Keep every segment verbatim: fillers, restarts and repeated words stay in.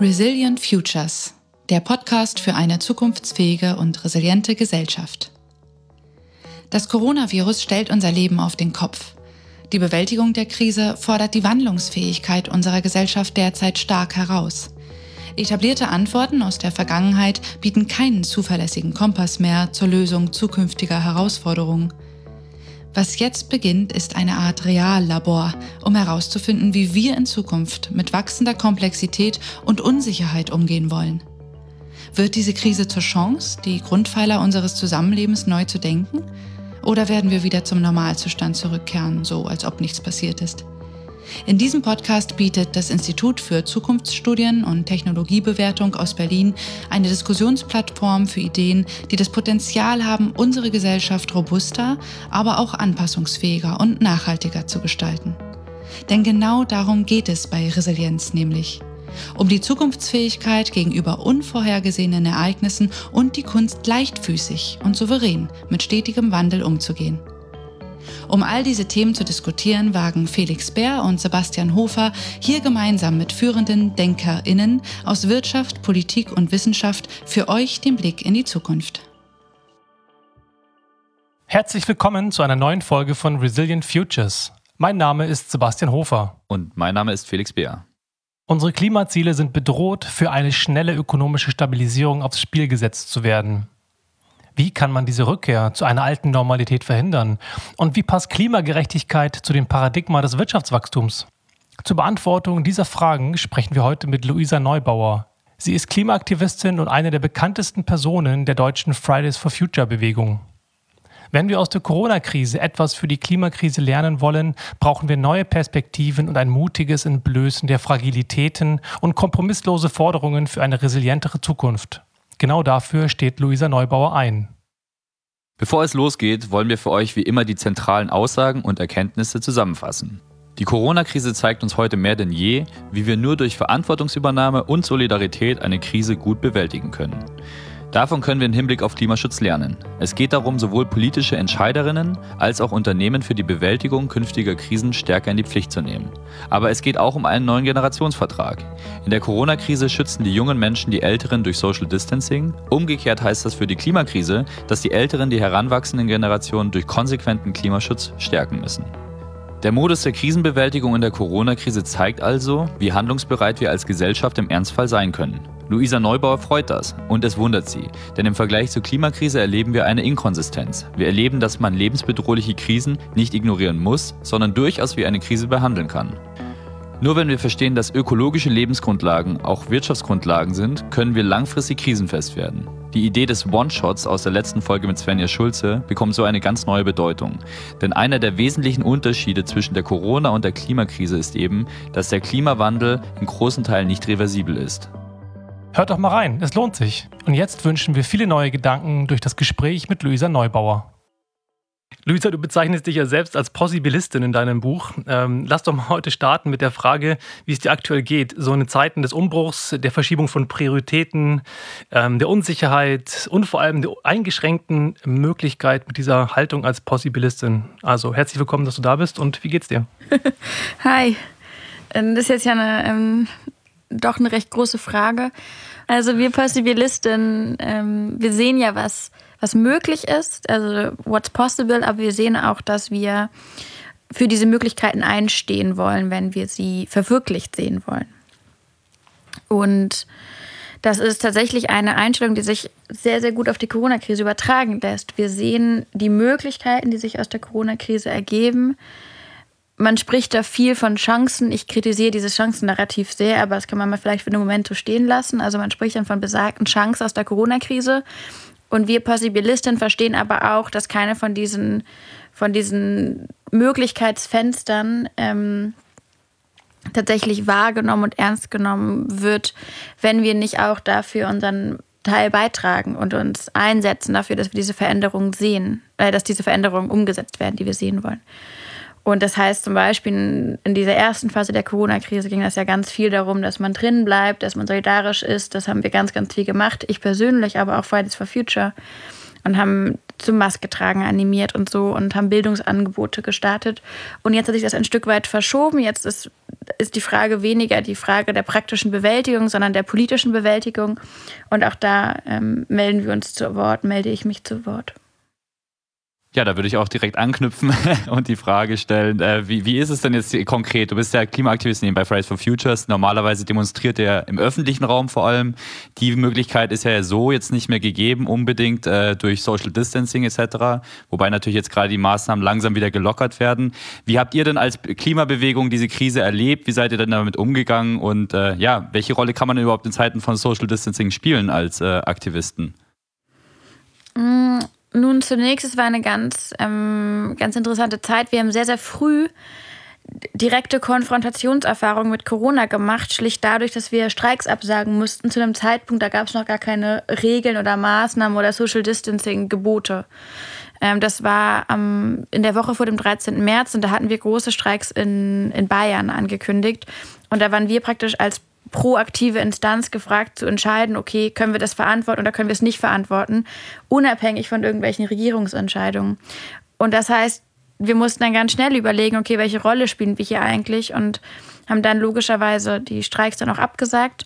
Resilient Futures, der Podcast für eine zukunftsfähige und resiliente Gesellschaft. Das Coronavirus stellt unser Leben auf den Kopf. Die Bewältigung der Krise fordert die Wandlungsfähigkeit unserer Gesellschaft derzeit stark heraus. Etablierte Antworten aus der Vergangenheit bieten keinen zuverlässigen Kompass mehr zur Lösung zukünftiger Herausforderungen. Was jetzt beginnt, ist eine Art Reallabor, um herauszufinden, wie wir in Zukunft mit wachsender Komplexität und Unsicherheit umgehen wollen. Wird diese Krise zur Chance, die Grundpfeiler unseres Zusammenlebens neu zu denken? Oder werden wir wieder zum Normalzustand zurückkehren, so als ob nichts passiert ist? In diesem Podcast bietet das Institut für Zukunftsstudien und Technologiebewertung aus Berlin eine Diskussionsplattform für Ideen, die das Potenzial haben, unsere Gesellschaft robuster, aber auch anpassungsfähiger und nachhaltiger zu gestalten. Denn genau darum geht es bei Resilienz nämlich. Um die Zukunftsfähigkeit gegenüber unvorhergesehenen Ereignissen und die Kunst, leichtfüßig und souverän mit stetigem Wandel umzugehen. Um all diese Themen zu diskutieren, wagen Felix Beer und Sebastian Hofer hier gemeinsam mit führenden DenkerInnen aus Wirtschaft, Politik und Wissenschaft für euch den Blick in die Zukunft. Herzlich willkommen zu einer neuen Folge von Resilient Futures. Mein Name ist Sebastian Hofer. Und mein Name ist Felix Beer. Unsere Klimaziele sind bedroht, für eine schnelle ökonomische Stabilisierung aufs Spiel gesetzt zu werden. Wie kann man diese Rückkehr zu einer alten Normalität verhindern? Und wie passt Klimagerechtigkeit zu dem Paradigma des Wirtschaftswachstums? Zur Beantwortung dieser Fragen sprechen wir heute mit Luisa Neubauer. Sie ist Klimaaktivistin und eine der bekanntesten Personen der deutschen Fridays for Future Bewegung. Wenn wir aus der Corona-Krise etwas für die Klimakrise lernen wollen, brauchen wir neue Perspektiven und ein mutiges Entblößen der Fragilitäten und kompromisslose Forderungen für eine resilientere Zukunft. Genau dafür steht Luisa Neubauer ein. Bevor es losgeht, wollen wir für euch wie immer die zentralen Aussagen und Erkenntnisse zusammenfassen. Die Corona-Krise zeigt uns heute mehr denn je, wie wir nur durch Verantwortungsübernahme und Solidarität eine Krise gut bewältigen können. Davon können wir im Hinblick auf Klimaschutz lernen. Es geht darum, sowohl politische Entscheiderinnen als auch Unternehmen für die Bewältigung künftiger Krisen stärker in die Pflicht zu nehmen. Aber es geht auch um einen neuen Generationsvertrag. In der Corona-Krise schützen die jungen Menschen die Älteren durch Social Distancing. Umgekehrt heißt das für die Klimakrise, dass die Älteren die heranwachsenden Generationen durch konsequenten Klimaschutz stärken müssen. Der Modus der Krisenbewältigung in der Corona-Krise zeigt also, wie handlungsbereit wir als Gesellschaft im Ernstfall sein können. Luisa Neubauer freut das und es wundert sie, denn im Vergleich zur Klimakrise erleben wir eine Inkonsistenz. Wir erleben, dass man lebensbedrohliche Krisen nicht ignorieren muss, sondern durchaus wie eine Krise behandeln kann. Nur wenn wir verstehen, dass ökologische Lebensgrundlagen auch Wirtschaftsgrundlagen sind, können wir langfristig krisenfest werden. Die Idee des One-Shots aus der letzten Folge mit Svenja Schulze bekommt so eine ganz neue Bedeutung. Denn einer der wesentlichen Unterschiede zwischen der Corona- und der Klimakrise ist eben, dass der Klimawandel in großen Teilen nicht reversibel ist. Hört doch mal rein, es lohnt sich. Und jetzt wünschen wir viele neue Gedanken durch das Gespräch mit Luisa Neubauer. Luisa, du bezeichnest dich ja selbst als Possibilistin in deinem Buch. Ähm, lass doch mal heute starten mit der Frage, wie es dir aktuell geht. So in Zeiten des Umbruchs, der Verschiebung von Prioritäten, ähm, der Unsicherheit und vor allem der eingeschränkten Möglichkeit mit dieser Haltung als Possibilistin. Also herzlich willkommen, dass du da bist und wie geht's dir? Hi, das ist jetzt ja eine, ähm, doch eine recht große Frage. Also wir Possibilisten, ähm, wir sehen ja, was was möglich ist, also what's possible, aber wir sehen auch, dass wir für diese Möglichkeiten einstehen wollen, wenn wir sie verwirklicht sehen wollen. Und das ist tatsächlich eine Einstellung, die sich sehr, sehr gut auf die Corona-Krise übertragen lässt. Wir sehen die Möglichkeiten, die sich aus der Corona-Krise ergeben. Man spricht da viel von Chancen. Ich kritisiere dieses Chancennarrativ sehr, aber das kann man mal vielleicht für einen Moment so stehen lassen. Also man spricht dann von besagten Chancen aus der Corona-Krise. Und wir Possibilisten verstehen aber auch, dass keine von diesen, von diesen Möglichkeitsfenstern ähm, tatsächlich wahrgenommen und ernst genommen wird, wenn wir nicht auch dafür unseren Teil beitragen und uns einsetzen dafür, dass wir diese Veränderungen sehen, äh, dass diese Veränderungen umgesetzt werden, die wir sehen wollen. Und das heißt zum Beispiel, in dieser ersten Phase der Corona-Krise ging das ja ganz viel darum, dass man drin bleibt, dass man solidarisch ist. Das haben wir ganz, ganz viel gemacht. Ich persönlich, aber auch Fridays for Future. und haben zum Maske tragen animiert und so und haben Bildungsangebote gestartet. Und jetzt hat sich das ein Stück weit verschoben. Jetzt ist, ist die Frage weniger die Frage der praktischen Bewältigung, sondern der politischen Bewältigung. Und auch da ähm, melden wir uns zu Wort, melde ich mich zu Wort. Ja, da würde ich auch direkt anknüpfen und die Frage stellen, äh, wie, wie ist es denn jetzt konkret? Du bist ja Klimaaktivist bei Fridays for Futures. Normalerweise demonstriert ihr im öffentlichen Raum vor allem. Die Möglichkeit ist ja so jetzt nicht mehr gegeben, unbedingt äh, durch Social Distancing et cetera. Wobei natürlich jetzt gerade die Maßnahmen langsam wieder gelockert werden. Wie habt ihr denn als Klimabewegung diese Krise erlebt? Wie seid ihr denn damit umgegangen? Und äh, ja, welche Rolle kann man denn überhaupt in Zeiten von Social Distancing spielen als äh, Aktivisten? Mm. Nun, zunächst, es war eine ganz, ähm, ganz interessante Zeit. Wir haben sehr, sehr früh direkte Konfrontationserfahrungen mit Corona gemacht, schlicht dadurch, dass wir Streiks absagen mussten zu einem Zeitpunkt, da gab es noch gar keine Regeln oder Maßnahmen oder Social Distancing Gebote. Ähm, das war ähm, in der Woche vor dem dreizehnten März und da hatten wir große Streiks in, in Bayern angekündigt. Und da waren wir praktisch als proaktive Instanz gefragt zu entscheiden, okay, können wir das verantworten oder können wir es nicht verantworten, unabhängig von irgendwelchen Regierungsentscheidungen. Und das heißt, wir mussten dann ganz schnell überlegen, okay, welche Rolle spielen wir hier eigentlich und haben dann logischerweise die Streiks dann auch abgesagt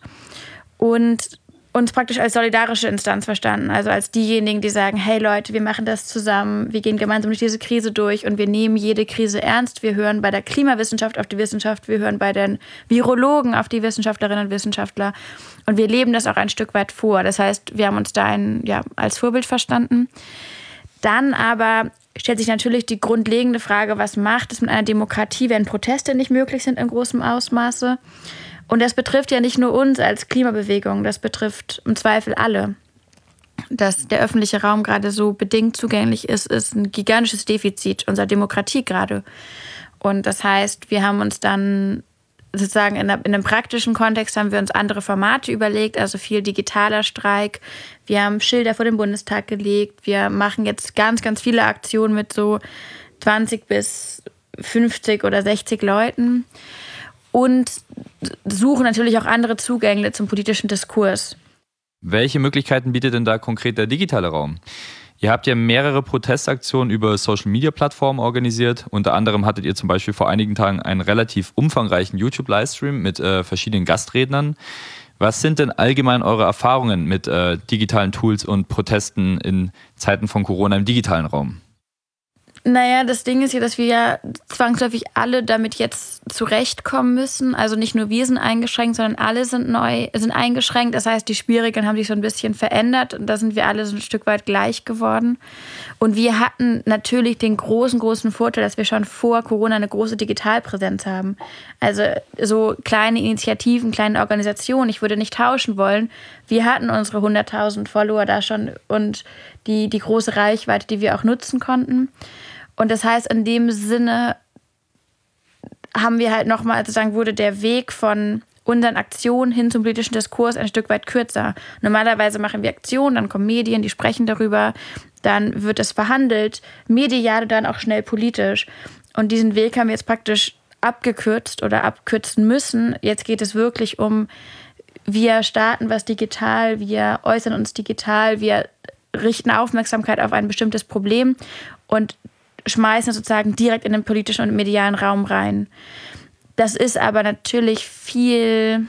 und uns praktisch als solidarische Instanz verstanden, also als diejenigen, die sagen, hey Leute, wir machen das zusammen, wir gehen gemeinsam durch diese Krise durch und wir nehmen jede Krise ernst. Wir hören bei der Klimawissenschaft auf die Wissenschaft, wir hören bei den Virologen auf die Wissenschaftlerinnen und Wissenschaftler und wir leben das auch ein Stück weit vor. Das heißt, wir haben uns da ein, ja, als Vorbild verstanden. Dann aber stellt sich natürlich die grundlegende Frage, was macht es mit einer Demokratie, wenn Proteste nicht möglich sind in großem Ausmaße? Und das betrifft ja nicht nur uns als Klimabewegung, das betrifft im Zweifel alle. Dass der öffentliche Raum gerade so bedingt zugänglich ist, ist ein gigantisches Defizit unserer Demokratie gerade. Und das heißt, wir haben uns dann sozusagen in, in einem praktischen Kontext haben wir uns andere Formate überlegt, also viel digitaler Streik. Wir haben Schilder vor den Bundestag gelegt. Wir machen jetzt ganz, ganz viele Aktionen mit so zwanzig bis fünfzig oder sechzig Leuten. Und suchen natürlich auch andere Zugänge zum politischen Diskurs. Welche Möglichkeiten bietet denn da konkret der digitale Raum? Ihr habt ja mehrere Protestaktionen über Social-Media-Plattformen organisiert. Unter anderem hattet ihr zum Beispiel vor einigen Tagen einen relativ umfangreichen YouTube-Livestream mit äh, verschiedenen Gastrednern. Was sind denn allgemein eure Erfahrungen mit äh, digitalen Tools und Protesten in Zeiten von Corona im digitalen Raum? Naja, das Ding ist ja, dass wir ja zwangsläufig alle damit jetzt zurechtkommen müssen. Also nicht nur wir sind eingeschränkt, sondern alle sind neu, sind eingeschränkt. Das heißt, die Spielregeln haben sich so ein bisschen verändert und da sind wir alle so ein Stück weit gleich geworden. Und wir hatten natürlich den großen, großen Vorteil, dass wir schon vor Corona eine große Digitalpräsenz haben. Also so kleine Initiativen, kleine Organisationen, ich würde nicht tauschen wollen. Wir hatten unsere hunderttausend Follower da schon und die, die große Reichweite, die wir auch nutzen konnten. Und das heißt, in dem Sinne haben wir halt nochmal, sozusagen wurde der Weg von unseren Aktionen hin zum politischen Diskurs ein Stück weit kürzer. Normalerweise machen wir Aktionen, dann kommen Medien, die sprechen darüber, dann wird es verhandelt, medial dann auch schnell politisch. Und diesen Weg haben wir jetzt praktisch abgekürzt oder abkürzen müssen. Jetzt geht es wirklich um, wir starten was digital, wir äußern uns digital, wir richten Aufmerksamkeit auf ein bestimmtes Problem und schmeißen es sozusagen direkt in den politischen und medialen Raum rein. Das ist aber natürlich viel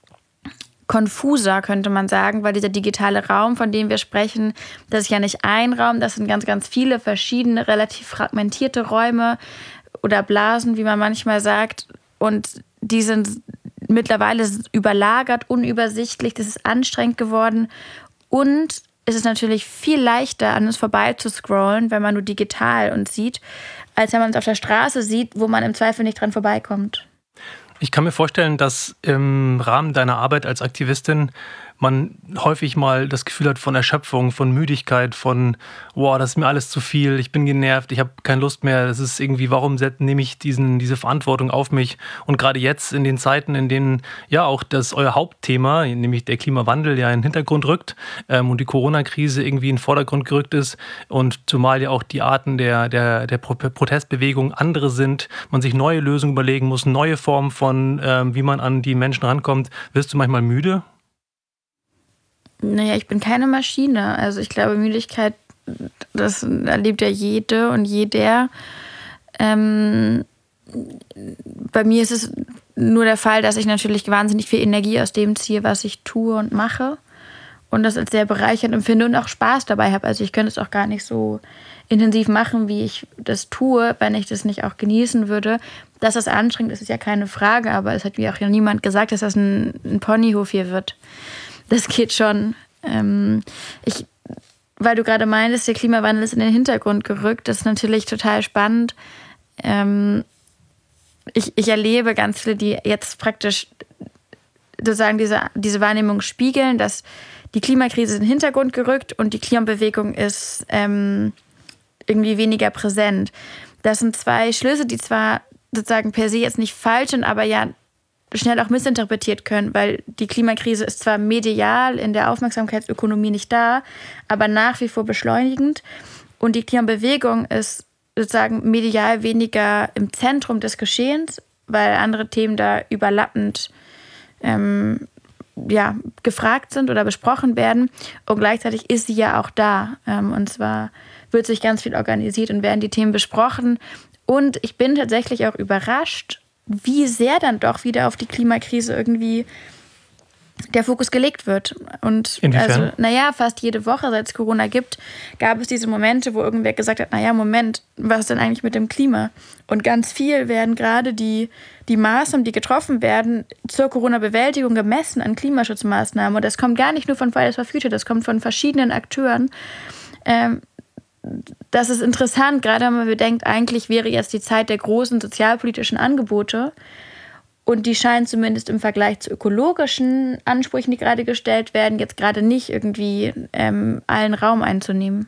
konfuser, könnte man sagen, weil dieser digitale Raum, von dem wir sprechen, das ist ja nicht ein Raum, das sind ganz, ganz viele verschiedene, relativ fragmentierte Räume oder Blasen, wie man manchmal sagt. Und die sind mittlerweile überlagert, unübersichtlich, das ist anstrengend geworden. Und es ist natürlich viel leichter, an uns vorbei zu scrollen, wenn man nur digital uns sieht, als wenn man es auf der Straße sieht, wo man im Zweifel nicht dran vorbeikommt. Ich kann mir vorstellen, dass im Rahmen deiner Arbeit als Aktivistin man häufig mal das Gefühl hat von Erschöpfung, von Müdigkeit, von wow, das ist mir alles zu viel, ich bin genervt, ich habe keine Lust mehr, das ist irgendwie, warum nehme ich diesen, diese Verantwortung auf mich? Und gerade jetzt in den Zeiten, in denen ja auch das euer Hauptthema, nämlich der Klimawandel, ja in den Hintergrund rückt ähm, und die Corona-Krise irgendwie in den Vordergrund gerückt ist und zumal ja auch die Arten der, der, der Protestbewegung andere sind, man sich neue Lösungen überlegen muss, neue Formen von, ähm, wie man an die Menschen rankommt. Wirst du manchmal müde? Naja, ich bin keine Maschine. Also ich glaube, Müdigkeit das erlebt ja jede und jeder. Ähm, bei mir ist es nur der Fall, dass ich natürlich wahnsinnig viel Energie aus dem ziehe, was ich tue und mache. Und das als sehr bereichernd empfinde und auch Spaß dabei habe. Also ich könnte es auch gar nicht so intensiv machen, wie ich das tue, wenn ich das nicht auch genießen würde. Dass das anstrengend ist, ist ja keine Frage, aber es hat mir auch ja niemand gesagt, dass das ein, ein Ponyhof hier wird. Das geht schon. Ähm, ich, weil du gerade meintest, der Klimawandel ist in den Hintergrund gerückt. Das ist natürlich total spannend. Ähm, ich, ich erlebe ganz viele, die jetzt praktisch sozusagen diese, diese Wahrnehmung spiegeln, dass die Klimakrise in den Hintergrund gerückt und die Klimabewegung ist ähm, irgendwie weniger präsent. Das sind zwei Schlüsse, die zwar sozusagen per se jetzt nicht falsch sind, aber ja schnell auch missinterpretiert können, weil die Klimakrise ist zwar medial in der Aufmerksamkeitsökonomie nicht da, aber nach wie vor beschleunigend. Und die Klimabewegung ist sozusagen medial weniger im Zentrum des Geschehens, weil andere Themen da überlappend ähm, ja, gefragt sind oder besprochen werden. Und gleichzeitig ist sie ja auch da. Ähm, und zwar wird sich ganz viel organisiert und werden die Themen besprochen. Und ich bin tatsächlich auch überrascht, wie sehr dann doch wieder auf die Klimakrise irgendwie der Fokus gelegt wird. Und inwiefern? Also, naja, fast jede Woche, seit es Corona gibt, gab es diese Momente, wo irgendwer gesagt hat, naja, Moment, was ist denn eigentlich mit dem Klima? Und ganz viel werden gerade die, die Maßnahmen, die getroffen werden, zur Corona-Bewältigung gemessen an Klimaschutzmaßnahmen. Und das kommt gar nicht nur von Fridays for Future, das kommt von verschiedenen Akteuren. Ähm, das ist interessant, gerade wenn man bedenkt, eigentlich wäre jetzt die Zeit der großen sozialpolitischen Angebote. Und die scheinen zumindest im Vergleich zu ökologischen Ansprüchen, die gerade gestellt werden, jetzt gerade nicht irgendwie ähm, allen Raum einzunehmen.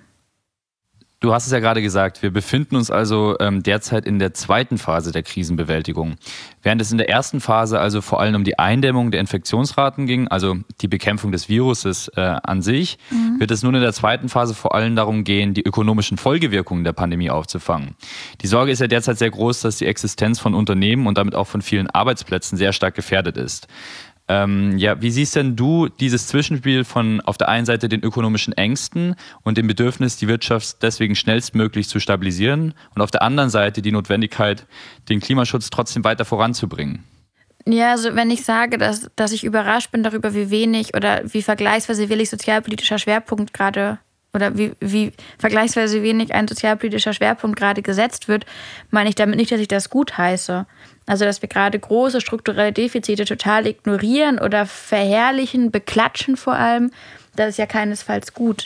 Du hast es ja gerade gesagt, wir befinden uns also ähm, derzeit in der zweiten Phase der Krisenbewältigung. Während es in der ersten Phase also vor allem um die Eindämmung der Infektionsraten ging, also die Bekämpfung des Viruses äh, an sich, mhm. wird es nun in der zweiten Phase vor allem darum gehen, die ökonomischen Folgewirkungen der Pandemie aufzufangen. Die Sorge ist ja derzeit sehr groß, dass die Existenz von Unternehmen und damit auch von vielen Arbeitsplätzen sehr stark gefährdet ist. Ähm, ja, wie siehst denn du dieses Zwischenspiel von auf der einen Seite den ökonomischen Ängsten und dem Bedürfnis, die Wirtschaft deswegen schnellstmöglich zu stabilisieren und auf der anderen Seite die Notwendigkeit, den Klimaschutz trotzdem weiter voranzubringen? Ja, also wenn ich sage, dass, dass ich überrascht bin darüber, wie wenig oder wie vergleichsweise wenig sozialpolitischer Schwerpunkt gerade oder wie, wie vergleichsweise wenig ein sozialpolitischer Schwerpunkt gerade gesetzt wird, meine ich damit nicht, dass ich das gut heiße. Also, dass wir gerade große strukturelle Defizite total ignorieren oder verherrlichen, beklatschen vor allem, das ist ja keinesfalls gut.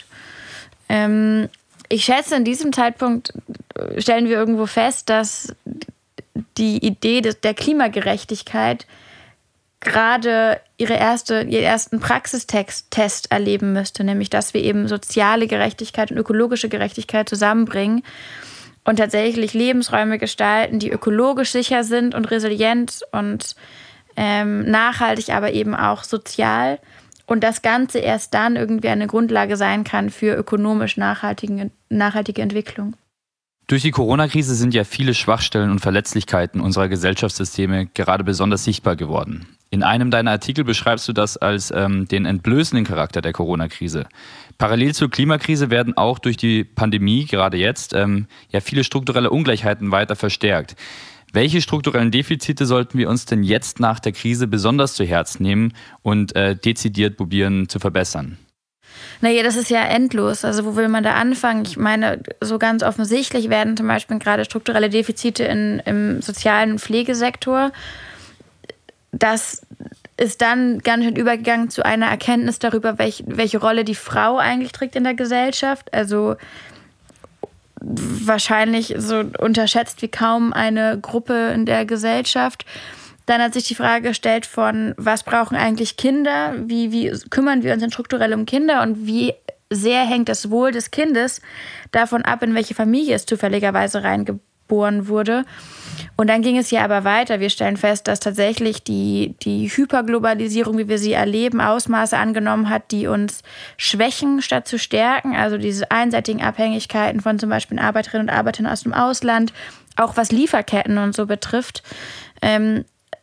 Ähm, ich schätze, in diesem Zeitpunkt stellen wir irgendwo fest, dass die Idee des, der Klimagerechtigkeit gerade ihre erste, ihren ersten Praxistest erleben müsste, nämlich dass wir eben soziale Gerechtigkeit und ökologische Gerechtigkeit zusammenbringen und tatsächlich Lebensräume gestalten, die ökologisch sicher sind und resilient und ähm, nachhaltig, aber eben auch sozial. Und das Ganze erst dann irgendwie eine Grundlage sein kann für ökonomisch nachhaltige, nachhaltige Entwicklung. Durch die Corona-Krise sind ja viele Schwachstellen und Verletzlichkeiten unserer Gesellschaftssysteme gerade besonders sichtbar geworden. In einem deiner Artikel beschreibst du das als ähm, den entblößenden Charakter der Corona-Krise. Parallel zur Klimakrise werden auch durch die Pandemie, gerade jetzt, ähm, ja viele strukturelle Ungleichheiten weiter verstärkt. Welche strukturellen Defizite sollten wir uns denn jetzt nach der Krise besonders zu Herzen nehmen und äh, dezidiert probieren zu verbessern? Naja, das ist ja endlos. Also wo will man da anfangen? Ich meine, so ganz offensichtlich werden zum Beispiel gerade strukturelle Defizite in, im sozialen Pflegesektor. Das ist dann ganz schön übergegangen zu einer Erkenntnis darüber, welch, welche Rolle die Frau eigentlich trägt in der Gesellschaft. Also wahrscheinlich so unterschätzt wie kaum eine Gruppe in der Gesellschaft. Dann hat sich die Frage gestellt von, was brauchen eigentlich Kinder? Wie, wie kümmern wir uns denn strukturell um Kinder? Und wie sehr hängt das Wohl des Kindes davon ab, in welche Familie es zufälligerweise reingeboren wurde? Und dann ging es ja aber weiter. Wir stellen fest, dass tatsächlich die, die Hyperglobalisierung, wie wir sie erleben, Ausmaße angenommen hat, die uns schwächen statt zu stärken. Also diese einseitigen Abhängigkeiten von zum Beispiel Arbeiterinnen und Arbeitern aus dem Ausland, auch was Lieferketten und so betrifft. Ähm,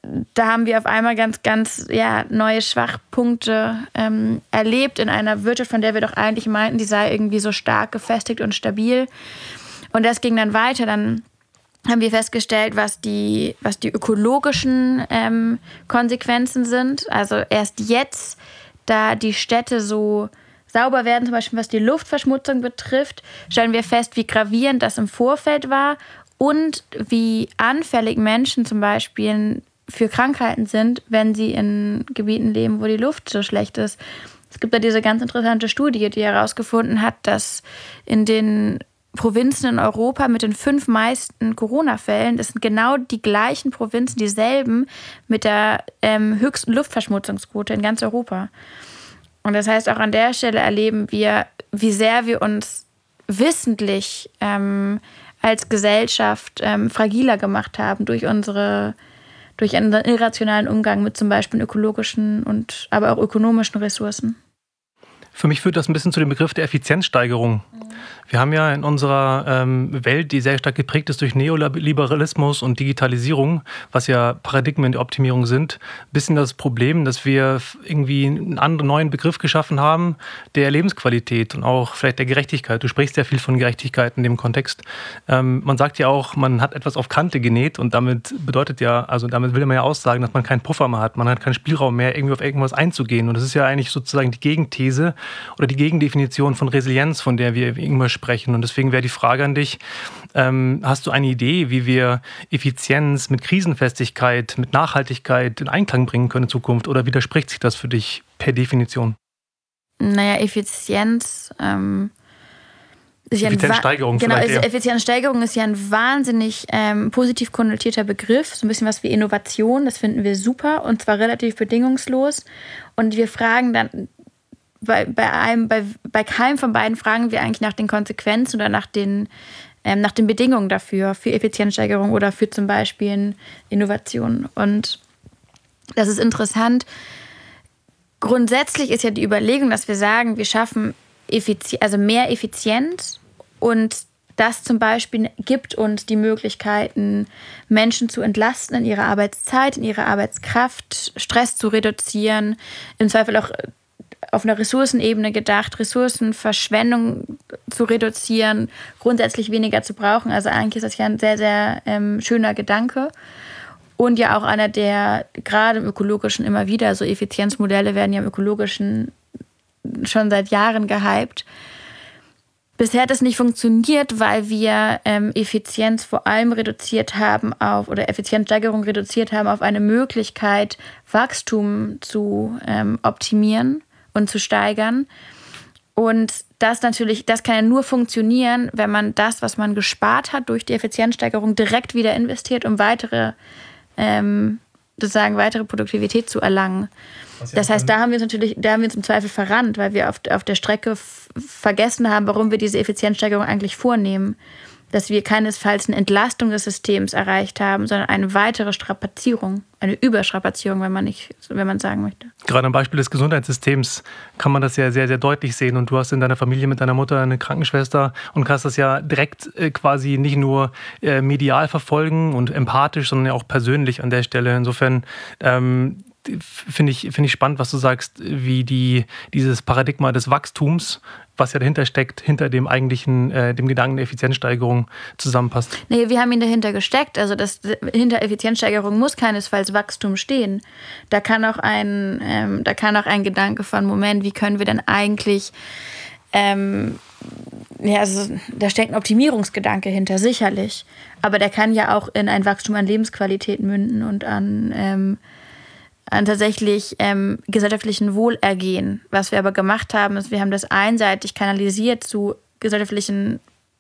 da haben wir auf einmal ganz, ganz ja, neue Schwachpunkte ähm, erlebt in einer Wirtschaft, von der wir doch eigentlich meinten, die sei irgendwie so stark gefestigt und stabil. Und das ging dann weiter. Dann haben wir festgestellt, was die, was die ökologischen ähm, Konsequenzen sind. Also erst jetzt, da die Städte so sauber werden, zum Beispiel was die Luftverschmutzung betrifft, stellen wir fest, wie gravierend das im Vorfeld war und wie anfällig Menschen zum Beispiel für Krankheiten sind, wenn sie in Gebieten leben, wo die Luft so schlecht ist. Es gibt da diese ganz interessante Studie, die herausgefunden hat, dass in den Provinzen in Europa mit den fünf meisten Corona-Fällen, das sind genau die gleichen Provinzen, dieselben mit der ähm, höchsten Luftverschmutzungsquote in ganz Europa. Und das heißt, auch an der Stelle erleben wir, wie sehr wir uns wissentlich ähm, als Gesellschaft ähm, fragiler gemacht haben durch unsere, durch unseren irrationalen Umgang mit zum Beispiel ökologischen und aber auch ökonomischen Ressourcen. Für mich führt das ein bisschen zu dem Begriff der Effizienzsteigerung. Wir haben ja in unserer ähm, Welt, die sehr stark geprägt ist durch Neoliberalismus und Digitalisierung, was ja Paradigmen der Optimierung sind, ein bisschen das Problem, dass wir irgendwie einen anderen neuen Begriff geschaffen haben, der Lebensqualität und auch vielleicht der Gerechtigkeit. Du sprichst ja viel von Gerechtigkeit in dem Kontext. Ähm, man sagt ja auch, man hat etwas auf Kante genäht und damit bedeutet ja, also damit will man ja aussagen, dass man keinen Puffer mehr hat, man hat keinen Spielraum mehr, irgendwie auf irgendwas einzugehen. Und das ist ja eigentlich sozusagen die Gegenthese oder die Gegendefinition von Resilienz, von der wir immer sprechen. Und deswegen wäre die Frage an dich, ähm, hast du eine Idee, wie wir Effizienz mit Krisenfestigkeit, mit Nachhaltigkeit in Einklang bringen können in Zukunft? Oder widerspricht sich das für dich per Definition? Naja, Effizienz... Ähm ist ja Effizienzsteigerung Genau, vielleicht eher. Effizienzsteigerung ist ja ein wahnsinnig ähm, positiv konnotierter Begriff. So ein bisschen was wie Innovation, das finden wir super und zwar relativ bedingungslos. Und wir fragen dann... Bei, bei, einem, bei, bei keinem von beiden fragen wir eigentlich nach den Konsequenzen oder nach den, ähm, nach den Bedingungen dafür, für Effizienzsteigerung oder für zum Beispiel Innovation. Und das ist interessant. Grundsätzlich ist ja die Überlegung, dass wir sagen, wir schaffen Effizi- also mehr Effizienz und das zum Beispiel gibt uns die Möglichkeiten, Menschen zu entlasten in ihrer Arbeitszeit, in ihrer Arbeitskraft, Stress zu reduzieren, im Zweifel auch auf einer Ressourcenebene gedacht, Ressourcenverschwendung zu reduzieren, grundsätzlich weniger zu brauchen. Also eigentlich ist das ja ein sehr, sehr ähm, schöner Gedanke. Und ja auch einer, der gerade im Ökologischen immer wieder, so Effizienzmodelle werden ja im Ökologischen schon seit Jahren gehypt. Bisher hat das nicht funktioniert, weil wir ähm, Effizienz vor allem reduziert haben auf, oder Effizienzsteigerung reduziert haben auf eine Möglichkeit, Wachstum zu ähm, optimieren und zu steigern. Und das natürlich, das kann ja nur funktionieren, wenn man das, was man gespart hat durch die Effizienzsteigerung, direkt wieder investiert, um weitere, ähm, sozusagen weitere Produktivität zu erlangen. Das heißt, da haben wir uns natürlich, da haben wir uns im Zweifel verrannt, weil wir auf, auf der Strecke f- vergessen haben, warum wir diese Effizienzsteigerung eigentlich vornehmen. Dass wir keinesfalls eine Entlastung des Systems erreicht haben, sondern eine weitere Strapazierung, eine Überstrapazierung, wenn man nicht, wenn man sagen möchte. Gerade am Beispiel des Gesundheitssystems kann man das ja sehr, sehr deutlich sehen. Und du hast in deiner Familie mit deiner Mutter eine Krankenschwester und kannst das ja direkt äh, quasi nicht nur äh, medial verfolgen und empathisch, sondern ja auch persönlich an der Stelle. Insofern ähm, finde ich, finde ich spannend, was du sagst, wie die, dieses Paradigma des Wachstums, was ja dahinter steckt, hinter dem eigentlichen, äh, dem Gedanken der Effizienzsteigerung zusammenpasst. Nee, wir haben ihn dahinter gesteckt. Also das, hinter Effizienzsteigerung muss keinesfalls Wachstum stehen. Da kann auch ein, ähm, da kann auch ein Gedanke von, Moment, wie können wir denn eigentlich, ähm, ja, also da steckt ein Optimierungsgedanke hinter, sicherlich. Aber der kann ja auch in ein Wachstum an Lebensqualität münden und an, ähm, an tatsächlich ähm, gesellschaftlichen Wohlergehen. Was wir aber gemacht haben, ist, wir haben das einseitig kanalisiert zu gesellschaftlichen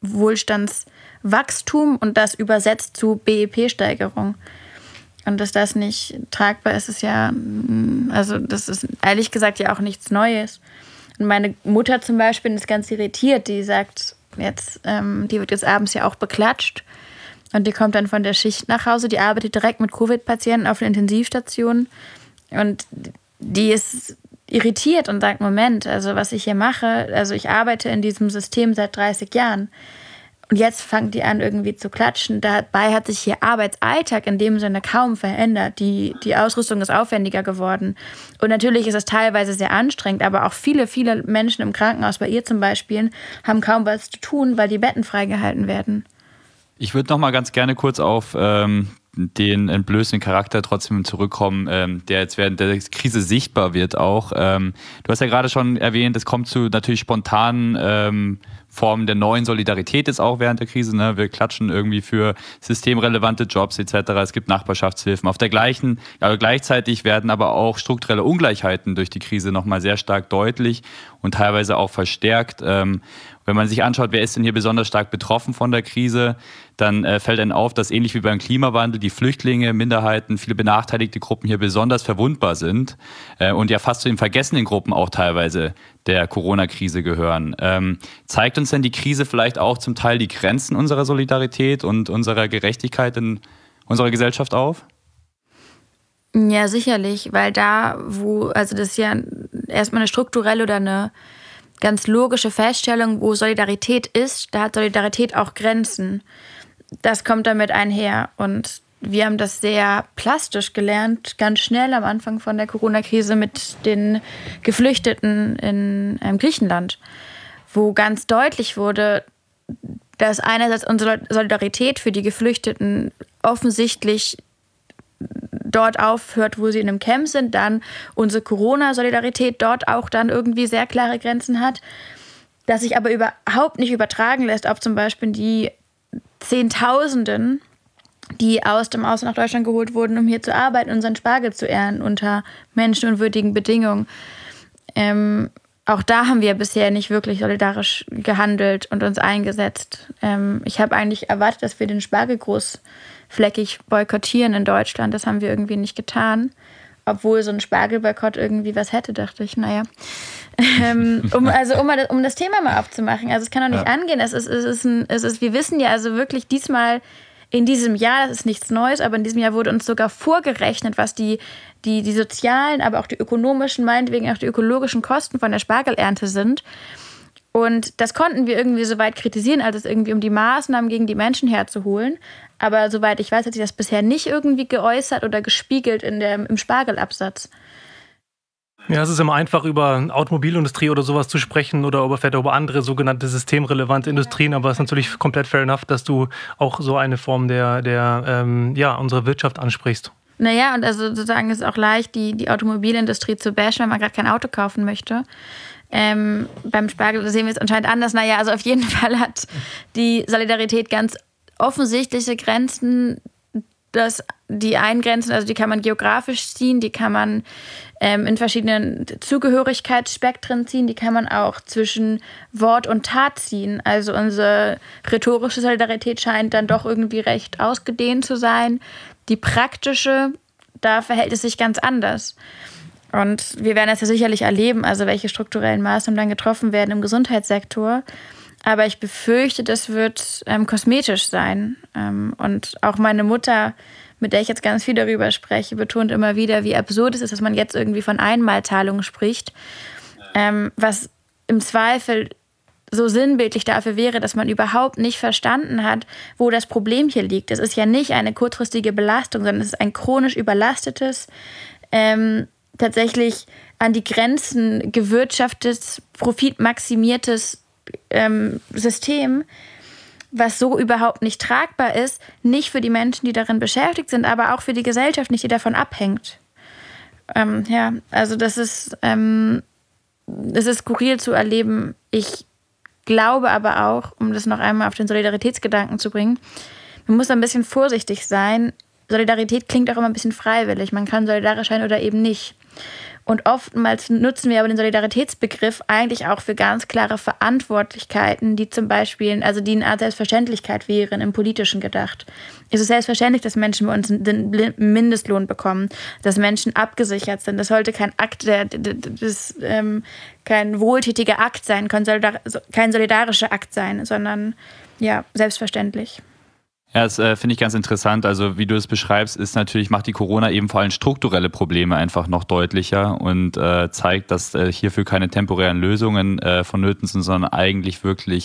Wohlstandswachstum und das übersetzt zu B E P-Steigerung. Und dass das nicht tragbar ist, ist ja, also das ist ehrlich gesagt ja auch nichts Neues. Und meine Mutter zum Beispiel ist ganz irritiert, die sagt jetzt, ähm, die wird jetzt abends ja auch beklatscht. Und die kommt dann von der Schicht nach Hause, die arbeitet direkt mit Covid-Patienten auf der Intensivstation und die ist irritiert und sagt, Moment, also was ich hier mache, also ich arbeite in diesem System seit dreißig Jahren Und jetzt fangen die an, irgendwie zu klatschen. Dabei hat sich hier Arbeitsalltag in dem Sinne kaum verändert. Die, die Ausrüstung ist aufwendiger geworden. Und natürlich ist es teilweise sehr anstrengend, aber auch viele, viele Menschen im Krankenhaus, bei ihr zum Beispiel, haben kaum was zu tun, weil die Betten freigehalten werden. Ich würde noch mal ganz gerne kurz auf ähm, den entblößenden Charakter trotzdem zurückkommen, ähm, der jetzt während der Krise sichtbar wird auch. Ähm, du hast ja gerade schon erwähnt, es kommt zu natürlich spontanen ähm, Formen der neuen Solidarität jetzt auch während der Krise. Ne? Wir klatschen irgendwie für systemrelevante Jobs et cetera. Es gibt Nachbarschaftshilfen. Auf der gleichen, also gleichzeitig werden aber auch strukturelle Ungleichheiten durch die Krise nochmal sehr stark deutlich und teilweise auch verstärkt. Ähm, Wenn man sich anschaut, wer ist denn hier besonders stark betroffen von der Krise, dann äh, fällt einem auf, dass ähnlich wie beim Klimawandel die Flüchtlinge, Minderheiten, viele benachteiligte Gruppen hier besonders verwundbar sind äh, und ja fast zu den vergessenen Gruppen auch teilweise der Corona-Krise gehören. Ähm, zeigt uns denn die Krise vielleicht auch zum Teil die Grenzen unserer Solidarität und unserer Gerechtigkeit in unserer Gesellschaft auf? Ja, sicherlich, weil da, wo, also das ist ja erstmal eine strukturelle oder eine ganz logische Feststellung, wo Solidarität ist, da hat Solidarität auch Grenzen. Das kommt damit einher. Und wir haben das sehr plastisch gelernt, ganz schnell am Anfang von der Corona-Krise mit den Geflüchteten in ähm, Griechenland, wo ganz deutlich wurde, dass einerseits unsere Solidarität für die Geflüchteten offensichtlich dort aufhört, wo sie in einem Camp sind, dann unsere Corona-Solidarität dort auch dann irgendwie sehr klare Grenzen hat, dass sich aber überhaupt nicht übertragen lässt auf zum Beispiel die Zehntausenden, die aus dem Ausland nach Deutschland geholt wurden, um hier zu arbeiten und unseren Spargel zu ernten unter menschenunwürdigen Bedingungen. Ähm, auch da haben wir bisher nicht wirklich solidarisch gehandelt und uns eingesetzt. Ähm, ich habe eigentlich erwartet, dass wir den Spargel großflächig boykottieren in Deutschland. Das haben wir irgendwie nicht getan. Obwohl so ein Spargelboykott irgendwie was hätte, dachte ich, naja. ähm, um, also um, um das Thema mal aufzumachen. Also es kann doch nicht ja. angehen. Es ist, es ist ein, es ist, wir wissen ja also wirklich diesmal in diesem Jahr, das ist nichts Neues, aber in diesem Jahr wurde uns sogar vorgerechnet, was die, die, die sozialen, aber auch die ökonomischen, meinetwegen auch die ökologischen Kosten von der Spargelernte sind. Und das konnten wir irgendwie so weit kritisieren, als es irgendwie um die Maßnahmen gegen die Menschen herzuholen. Aber soweit ich weiß, hat sich das bisher nicht irgendwie geäußert oder gespiegelt in der, im Spargelabsatz. Ja, es ist immer einfach, über Automobilindustrie oder sowas zu sprechen oder über, vielleicht über andere sogenannte systemrelevante Industrien, aber es ist natürlich komplett fair enough, dass du auch so eine Form der, der ähm, ja, unserer Wirtschaft ansprichst. Naja, und also sozusagen ist es auch leicht, die, die Automobilindustrie zu bashen, wenn man gerade kein Auto kaufen möchte. Ähm, beim Spargel sehen wir es anscheinend anders. Naja, also auf jeden Fall hat die Solidarität ganz offensichtliche Grenzen, dass die eingrenzen, also die kann man geografisch ziehen, die kann man ähm, in verschiedenen Zugehörigkeitsspektren ziehen, die kann man auch zwischen Wort und Tat ziehen. Also unsere rhetorische Solidarität scheint dann doch irgendwie recht ausgedehnt zu sein. Die praktische, da verhält es sich ganz anders. Und wir werden das ja sicherlich erleben, also welche strukturellen Maßnahmen dann getroffen werden im Gesundheitssektor. Aber ich befürchte, das wird ähm, kosmetisch sein. Ähm, und auch meine Mutter, mit der ich jetzt ganz viel darüber spreche, betont immer wieder, wie absurd es ist, dass man jetzt irgendwie von Einmalzahlungen spricht. Ähm, was im Zweifel so sinnbildlich dafür wäre, dass man überhaupt nicht verstanden hat, wo das Problem hier liegt. Es ist ja nicht eine kurzfristige Belastung, sondern es ist ein chronisch überlastetes, ähm, tatsächlich an die Grenzen gewirtschaftetes, profitmaximiertes ähm, System, was so überhaupt nicht tragbar ist, nicht für die Menschen, die darin beschäftigt sind, aber auch für die Gesellschaft nicht, die davon abhängt. Ähm, ja, also das ist, ähm, das ist skurril zu erleben. Ich glaube aber auch, um das noch einmal auf den Solidaritätsgedanken zu bringen, man muss ein bisschen vorsichtig sein. Solidarität klingt auch immer ein bisschen freiwillig. Man kann solidarisch sein oder eben nicht. Und oftmals nutzen wir aber den Solidaritätsbegriff eigentlich auch für ganz klare Verantwortlichkeiten, die zum Beispiel, also die eine Art Selbstverständlichkeit wären, im Politischen gedacht. Es ist selbstverständlich, dass Menschen bei uns den Mindestlohn bekommen, dass Menschen abgesichert sind. Das sollte kein Akt, das, ähm, kein wohltätiger Akt sein, kein, solidar- kein solidarischer Akt sein, sondern ja, selbstverständlich. Ja, das äh, finde ich ganz interessant. Also wie du es beschreibst, ist natürlich, macht die Corona eben vor allem strukturelle Probleme einfach noch deutlicher und äh, zeigt, dass äh, hierfür keine temporären Lösungen äh, vonnöten sind, sondern eigentlich wirklich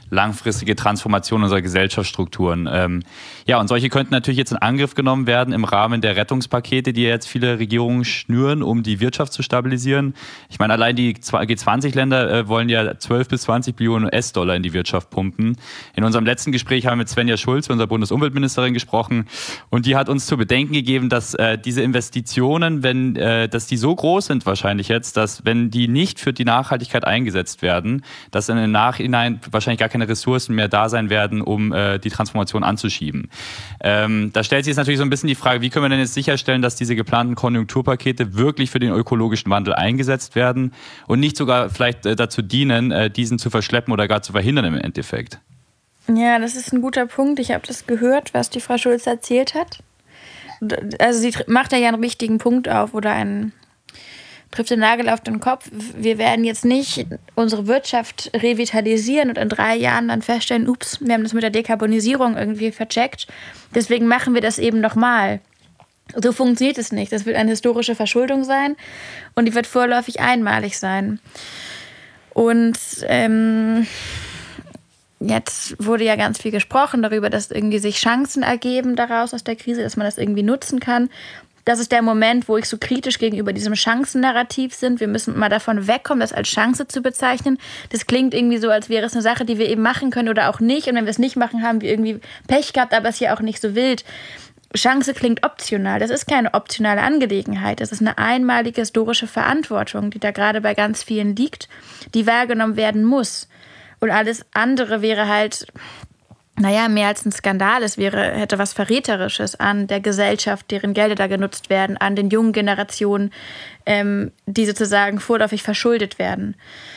langfristige Transformation unserer Gesellschaftsstrukturen. Ähm, ja, und solche könnten natürlich jetzt in Angriff genommen werden im Rahmen der Rettungspakete, die jetzt viele Regierungen schnüren, um die Wirtschaft zu stabilisieren. Ich meine, allein die G zwanzig Länder äh, wollen ja zwölf bis zwanzig Billionen U S-Dollar in die Wirtschaft pumpen. In unserem letzten Gespräch haben wir mit Svenja Schulze, unserer Bundesumweltministerin, gesprochen und die hat uns zu bedenken gegeben, dass äh, diese Investitionen, wenn, äh, dass die so groß sind wahrscheinlich jetzt, dass wenn die nicht für die Nachhaltigkeit eingesetzt werden, dass in den Nachhinein wahrscheinlich gar keine Ressourcen mehr da sein werden, um äh, die Transformation anzuschieben. Ähm, da stellt sich jetzt natürlich so ein bisschen die Frage, wie können wir denn jetzt sicherstellen, dass diese geplanten Konjunkturpakete wirklich für den ökologischen Wandel eingesetzt werden und nicht sogar vielleicht äh, dazu dienen, äh, diesen zu verschleppen oder gar zu verhindern im Endeffekt? Ja, das ist ein guter Punkt. Ich habe das gehört, was die Frau Schulze erzählt hat. Also sie macht da ja einen wichtigen Punkt auf oder einen trifft den Nagel auf den Kopf. Wir werden jetzt nicht unsere Wirtschaft revitalisieren und in drei Jahren dann feststellen, ups, wir haben das mit der Dekarbonisierung irgendwie vercheckt. Deswegen machen wir das eben nochmal. So funktioniert es nicht. Das wird eine historische Verschuldung sein und die wird vorläufig einmalig sein. Und ähm, jetzt wurde ja ganz viel gesprochen darüber, dass irgendwie sich Chancen ergeben daraus aus der Krise, dass man das irgendwie nutzen kann. Das ist der Moment, wo ich so kritisch gegenüber diesem Chancennarrativ bin. Wir müssen mal davon wegkommen, das als Chance zu bezeichnen. Das klingt irgendwie so, als wäre es eine Sache, die wir eben machen können oder auch nicht. Und wenn wir es nicht machen, haben wir irgendwie Pech gehabt, aber es ist ja auch nicht so wild. Chance klingt optional. Das ist keine optionale Angelegenheit. Das ist eine einmalige historische Verantwortung, die da gerade bei ganz vielen liegt, die wahrgenommen werden muss. Und alles andere wäre halt... naja, mehr als ein Skandal. Es wäre, hätte was Verräterisches an der Gesellschaft, deren Gelder da genutzt werden, an den jungen Generationen, ähm, die sozusagen vorläufig verschuldet werden.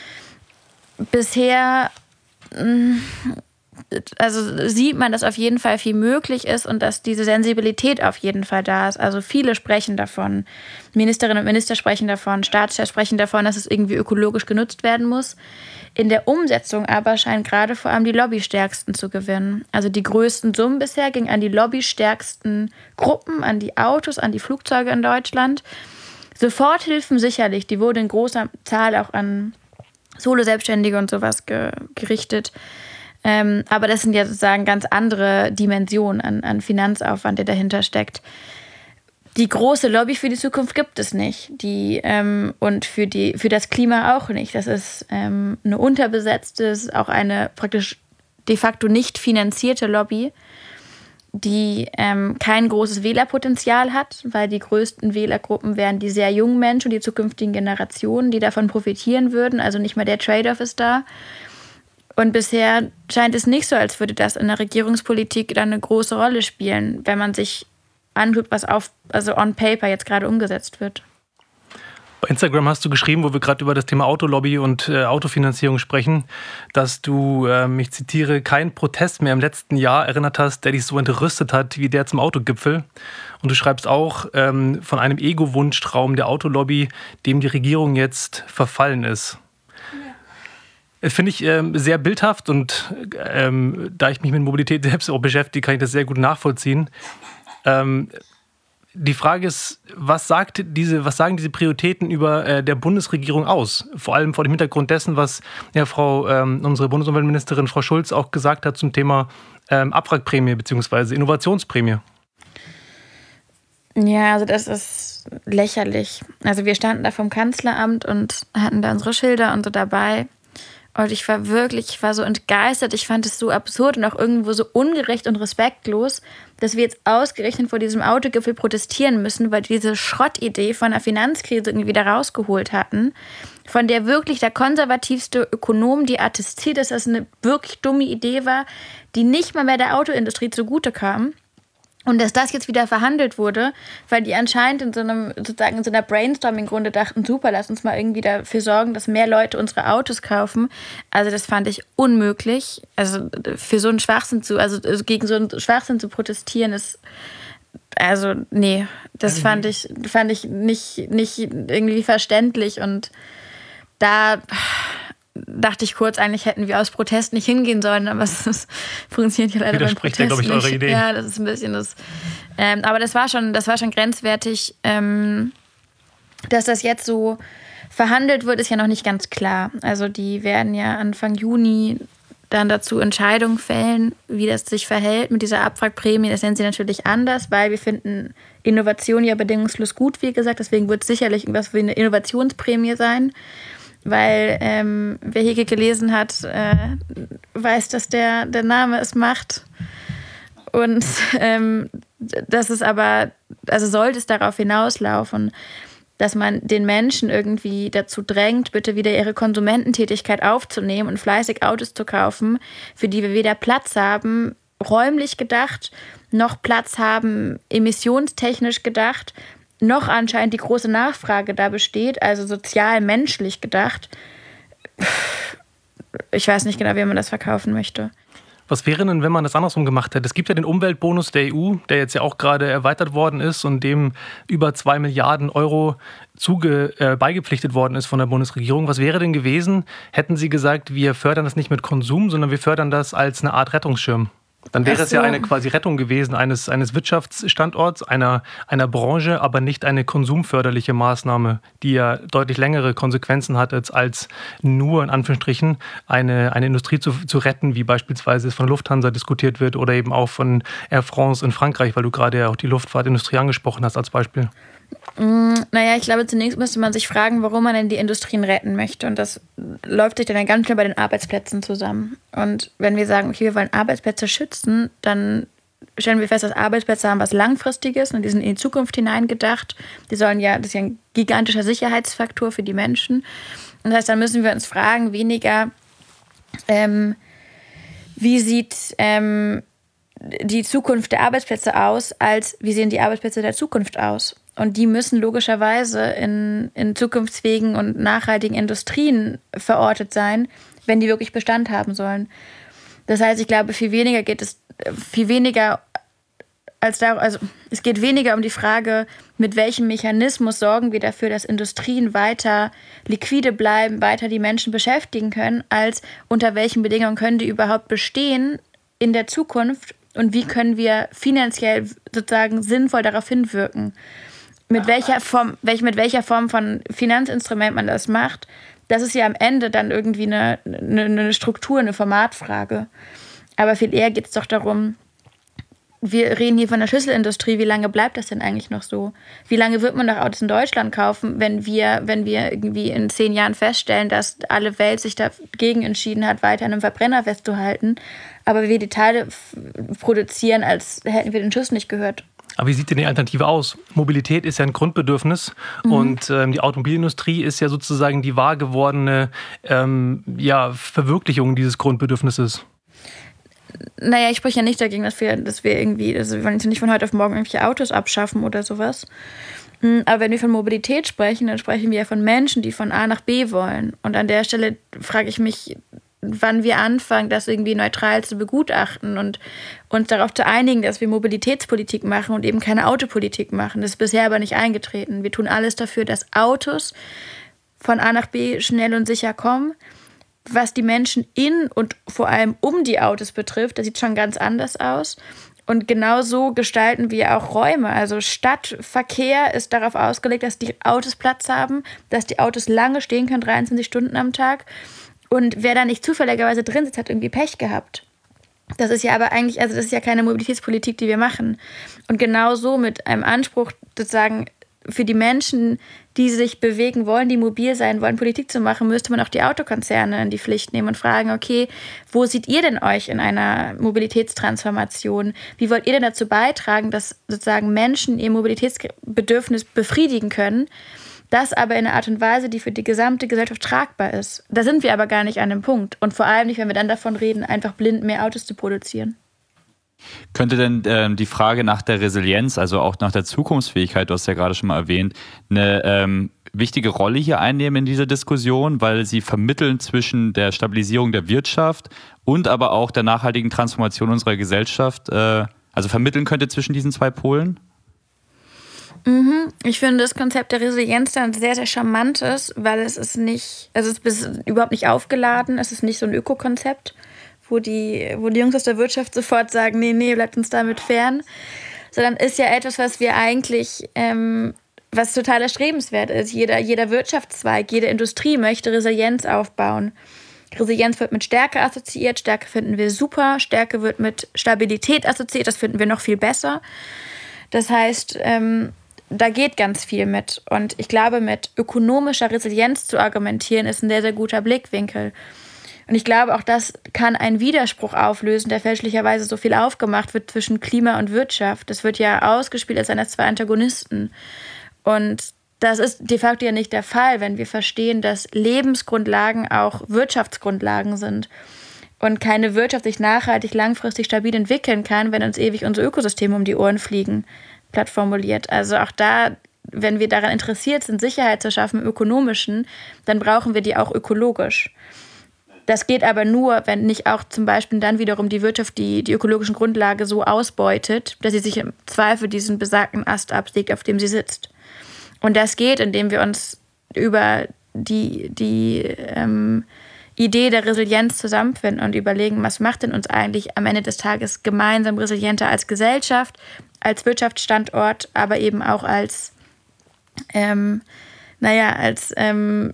Bisher mh, also sieht man, dass auf jeden Fall viel möglich ist und dass diese Sensibilität auf jeden Fall da ist. Also viele sprechen davon, Ministerinnen und Minister sprechen davon, Staatschefs sprechen davon, dass es irgendwie ökologisch genutzt werden muss. In der Umsetzung aber scheinen gerade vor allem die Lobbystärksten zu gewinnen. Also die größten Summen bisher gingen an die lobbystärksten Gruppen, an die Autos, an die Flugzeuge in Deutschland. Soforthilfen sicherlich, die wurden in großer Zahl auch an Solo-Selbstständige und sowas ge- gerichtet. Ähm, aber das sind ja sozusagen ganz andere Dimensionen an, an Finanzaufwand, der dahinter steckt. Die große Lobby für die Zukunft gibt es nicht. Die, ähm, und für, die, für das Klima auch nicht. Das ist ähm, eine unterbesetzte, auch eine praktisch de facto nicht finanzierte Lobby, die ähm, kein großes Wählerpotenzial hat, weil die größten Wählergruppen wären die sehr jungen Menschen, die zukünftigen Generationen, die davon profitieren würden. Also nicht mal der Trade-off ist da. Und bisher scheint es nicht so, als würde das in der Regierungspolitik dann eine große Rolle spielen, wenn man sich anschaut, was auf, also on paper jetzt gerade umgesetzt wird. Bei Instagram hast du geschrieben, wo wir gerade über das Thema Autolobby und äh, Autofinanzierung sprechen, dass du, ähm, ich zitiere, keinen Protest mehr im letzten Jahr erinnert hast, der dich so entrüstet hat wie der zum Autogipfel. Und du schreibst auch ähm, von einem Ego-Wunschtraum der Autolobby, dem die Regierung jetzt verfallen ist. Finde ich ähm, sehr bildhaft und ähm, da ich mich mit Mobilität selbst auch beschäftige, kann ich das sehr gut nachvollziehen. Ähm, die Frage ist, was, sagt diese, was sagen diese Prioritäten über äh, der Bundesregierung aus? Vor allem vor dem Hintergrund dessen, was ja, Frau, ähm, unsere Bundesumweltministerin Frau Schulz auch gesagt hat zum Thema ähm, Abwrackprämie bzw. Innovationsprämie. Ja, also das ist lächerlich. Also wir standen da vom Kanzleramt und hatten da unsere Schilder und so dabei. Und ich war wirklich, ich war so entgeistert, ich fand es so absurd und auch irgendwo so ungerecht und respektlos, dass wir jetzt ausgerechnet vor diesem Autogipfel protestieren müssen, weil diese Schrottidee von der Finanzkrise irgendwie wieder rausgeholt hatten, von der wirklich der konservativste Ökonom die attestiert, dass das eine wirklich dumme Idee war, die nicht mal mehr der Autoindustrie zugute kam. Und dass das jetzt wieder verhandelt wurde, weil die anscheinend in so einem, sozusagen in so einer Brainstorming-Runde dachten, super, lass uns mal irgendwie dafür sorgen, dass mehr Leute unsere Autos kaufen. Also das fand ich unmöglich. Also für so einen Schwachsinn zu, also gegen so einen Schwachsinn zu protestieren, ist, also nee, das fand ich, fand ich nicht, nicht irgendwie verständlich. Und da dachte ich kurz, eigentlich hätten wir aus Protest nicht hingehen sollen, aber es ist, funktioniert ja leider beim Protest ja, glaube ich, nicht. Eure Idee. Ja, das ist ein bisschen das. Ähm, aber das war schon, das war schon grenzwertig. Ähm, dass das jetzt so verhandelt wird, ist ja noch nicht ganz klar. Also die werden ja Anfang Juni dann dazu Entscheidungen fällen, wie das sich verhält mit dieser Abwrackprämie. Das nennen sie natürlich anders, weil wir finden Innovation ja bedingungslos gut, wie gesagt. Deswegen wird es sicherlich irgendwas wie eine Innovationsprämie sein, weil ähm, wer Hegel gelesen hat, äh, weiß, dass der, der Name es macht. Und ähm, das ist aber, also sollte es darauf hinauslaufen, dass man den Menschen irgendwie dazu drängt, bitte wieder ihre Konsumententätigkeit aufzunehmen und fleißig Autos zu kaufen, für die wir weder Platz haben, räumlich gedacht, noch Platz haben, emissionstechnisch gedacht, noch anscheinend die große Nachfrage da besteht, also sozial, menschlich gedacht. Ich weiß nicht genau, wie man das verkaufen möchte. Was wäre denn, wenn man das andersrum gemacht hätte? Es gibt ja den Umweltbonus der E U, der jetzt ja auch gerade erweitert worden ist und dem über zwei Milliarden Euro zuge, äh, beigepflichtet worden ist von der Bundesregierung. Was wäre denn gewesen, hätten Sie gesagt, wir fördern das nicht mit Konsum, sondern wir fördern das als eine Art Rettungsschirm? Dann wäre so. Es ja eine quasi Rettung gewesen eines, eines Wirtschaftsstandorts, einer, einer Branche, aber nicht eine konsumförderliche Maßnahme, die ja deutlich längere Konsequenzen hat, als nur in Anführungsstrichen eine, eine Industrie zu, zu retten, wie beispielsweise von Lufthansa diskutiert wird oder eben auch von Air France in Frankreich, weil du gerade ja auch die Luftfahrtindustrie angesprochen hast als Beispiel. Naja, ich glaube, zunächst müsste man sich fragen, warum man denn die Industrien retten möchte. Und das läuft sich dann ganz schnell bei den Arbeitsplätzen zusammen. Und wenn wir sagen, okay, wir wollen Arbeitsplätze schützen, dann stellen wir fest, dass Arbeitsplätze haben was Langfristiges und die sind in die Zukunft hineingedacht. Die sollen ja, das ist ja ein gigantischer Sicherheitsfaktor für die Menschen. Und das heißt, dann müssen wir uns fragen, weniger, ähm, wie sieht ähm, die Zukunft der Arbeitsplätze aus, als wie sehen die Arbeitsplätze der Zukunft aus. Und die müssen logischerweise in, in zukunftsfähigen und nachhaltigen Industrien verortet sein, wenn die wirklich Bestand haben sollen. Das heißt, ich glaube, viel weniger geht es, viel weniger als da, also es geht weniger um die Frage, mit welchem Mechanismus sorgen wir dafür, dass Industrien weiter liquide bleiben, weiter die Menschen beschäftigen können, als unter welchen Bedingungen können die überhaupt bestehen in der Zukunft und wie können wir finanziell sozusagen sinnvoll darauf hinwirken. Mit welcher Form, welch, mit welcher Form von Finanzinstrument man das macht, das ist ja am Ende dann irgendwie eine, eine, eine Struktur, eine Formatfrage. Aber viel eher geht es doch darum, wir reden hier von der Schlüsselindustrie, wie lange bleibt das denn eigentlich noch so? Wie lange wird man noch Autos in Deutschland kaufen, wenn wir, wenn wir irgendwie in zehn Jahren feststellen, dass alle Welt sich dagegen entschieden hat, weiter an einem Verbrenner festzuhalten, aber wir die Teile f- produzieren, als hätten wir den Schuss nicht gehört? Aber wie sieht denn die Alternative aus? Mobilität ist ja ein Grundbedürfnis mhm. und ähm, die Automobilindustrie ist ja sozusagen die wahr gewordene ähm, ja, Verwirklichung dieses Grundbedürfnisses. Naja, ich spreche ja nicht dagegen, dass wir, dass wir irgendwie, also wir wollen jetzt nicht von heute auf morgen irgendwelche Autos abschaffen oder sowas. Aber wenn wir von Mobilität sprechen, dann sprechen wir ja von Menschen, die von A nach B wollen. Und an der Stelle frage ich mich, wann wir anfangen, das irgendwie neutral zu begutachten und uns darauf zu einigen, dass wir Mobilitätspolitik machen und eben keine Autopolitik machen. Das ist bisher aber nicht eingetreten. Wir tun alles dafür, dass Autos von A nach B schnell und sicher kommen. Was die Menschen in und vor allem um die Autos betrifft, das sieht schon ganz anders aus. Und genau so gestalten wir auch Räume. Also Stadtverkehr ist darauf ausgelegt, dass die Autos Platz haben, dass die Autos lange stehen können, dreiundzwanzig Stunden am Tag. Und wer da nicht zufälligerweise drin sitzt, hat irgendwie Pech gehabt. Das ist ja aber eigentlich, also das ist ja keine Mobilitätspolitik, die wir machen. Und genau so mit einem Anspruch sozusagen für die Menschen, die sich bewegen wollen, die mobil sein wollen, Politik zu machen, müsste man auch die Autokonzerne in die Pflicht nehmen und fragen, okay, wo seht ihr denn euch in einer Mobilitätstransformation? Wie wollt ihr denn dazu beitragen, dass sozusagen Menschen ihr Mobilitätsbedürfnis befriedigen können, das aber in einer Art und Weise, die für die gesamte Gesellschaft tragbar ist? Da sind wir aber gar nicht an dem Punkt. Und vor allem nicht, wenn wir dann davon reden, einfach blind mehr Autos zu produzieren. Könnte denn ähm, die Frage nach der Resilienz, also auch nach der Zukunftsfähigkeit, du hast ja gerade schon mal erwähnt, eine ähm, wichtige Rolle hier einnehmen in dieser Diskussion, weil sie vermitteln zwischen der Stabilisierung der Wirtschaft und aber auch der nachhaltigen Transformation unserer Gesellschaft, äh, also vermitteln könnte zwischen diesen zwei Polen? Mhm. Ich finde das Konzept der Resilienz dann sehr, sehr charmantes, weil es ist nicht, also es ist überhaupt nicht aufgeladen, es ist nicht so ein Ökokonzept, wo die, wo die Jungs aus der Wirtschaft sofort sagen, nee, nee, bleibt uns damit fern, sondern ist ja etwas, was wir eigentlich, ähm, was total erstrebenswert ist. Jeder, jeder Wirtschaftszweig, jede Industrie möchte Resilienz aufbauen. Resilienz wird mit Stärke assoziiert. Stärke finden wir super. Stärke wird mit Stabilität assoziiert. Das finden wir noch viel besser. Das heißt, ähm, da geht ganz viel mit. Und ich glaube, mit ökonomischer Resilienz zu argumentieren, ist ein sehr, sehr guter Blickwinkel. Und ich glaube, auch das kann einen Widerspruch auflösen, der fälschlicherweise so viel aufgemacht wird zwischen Klima und Wirtschaft. Das wird ja ausgespielt als seine zwei Antagonisten. Und das ist de facto ja nicht der Fall, wenn wir verstehen, dass Lebensgrundlagen auch Wirtschaftsgrundlagen sind und keine Wirtschaft sich nachhaltig, langfristig stabil entwickeln kann, wenn uns ewig unsere Ökosysteme um die Ohren fliegen, platt formuliert. Also auch da, wenn wir daran interessiert sind, Sicherheit zu schaffen im Ökonomischen, dann brauchen wir die auch ökologisch. Das geht aber nur, wenn nicht auch zum Beispiel dann wiederum die Wirtschaft die, die ökologischen Grundlage so ausbeutet, dass sie sich im Zweifel diesen besagten Ast absägt, auf dem sie sitzt. Und das geht, indem wir uns über die, die ähm, Idee der Resilienz zusammenfinden und überlegen, was macht denn uns eigentlich am Ende des Tages gemeinsam resilienter als Gesellschaft, als Wirtschaftsstandort, aber eben auch als, ähm, naja, als ähm,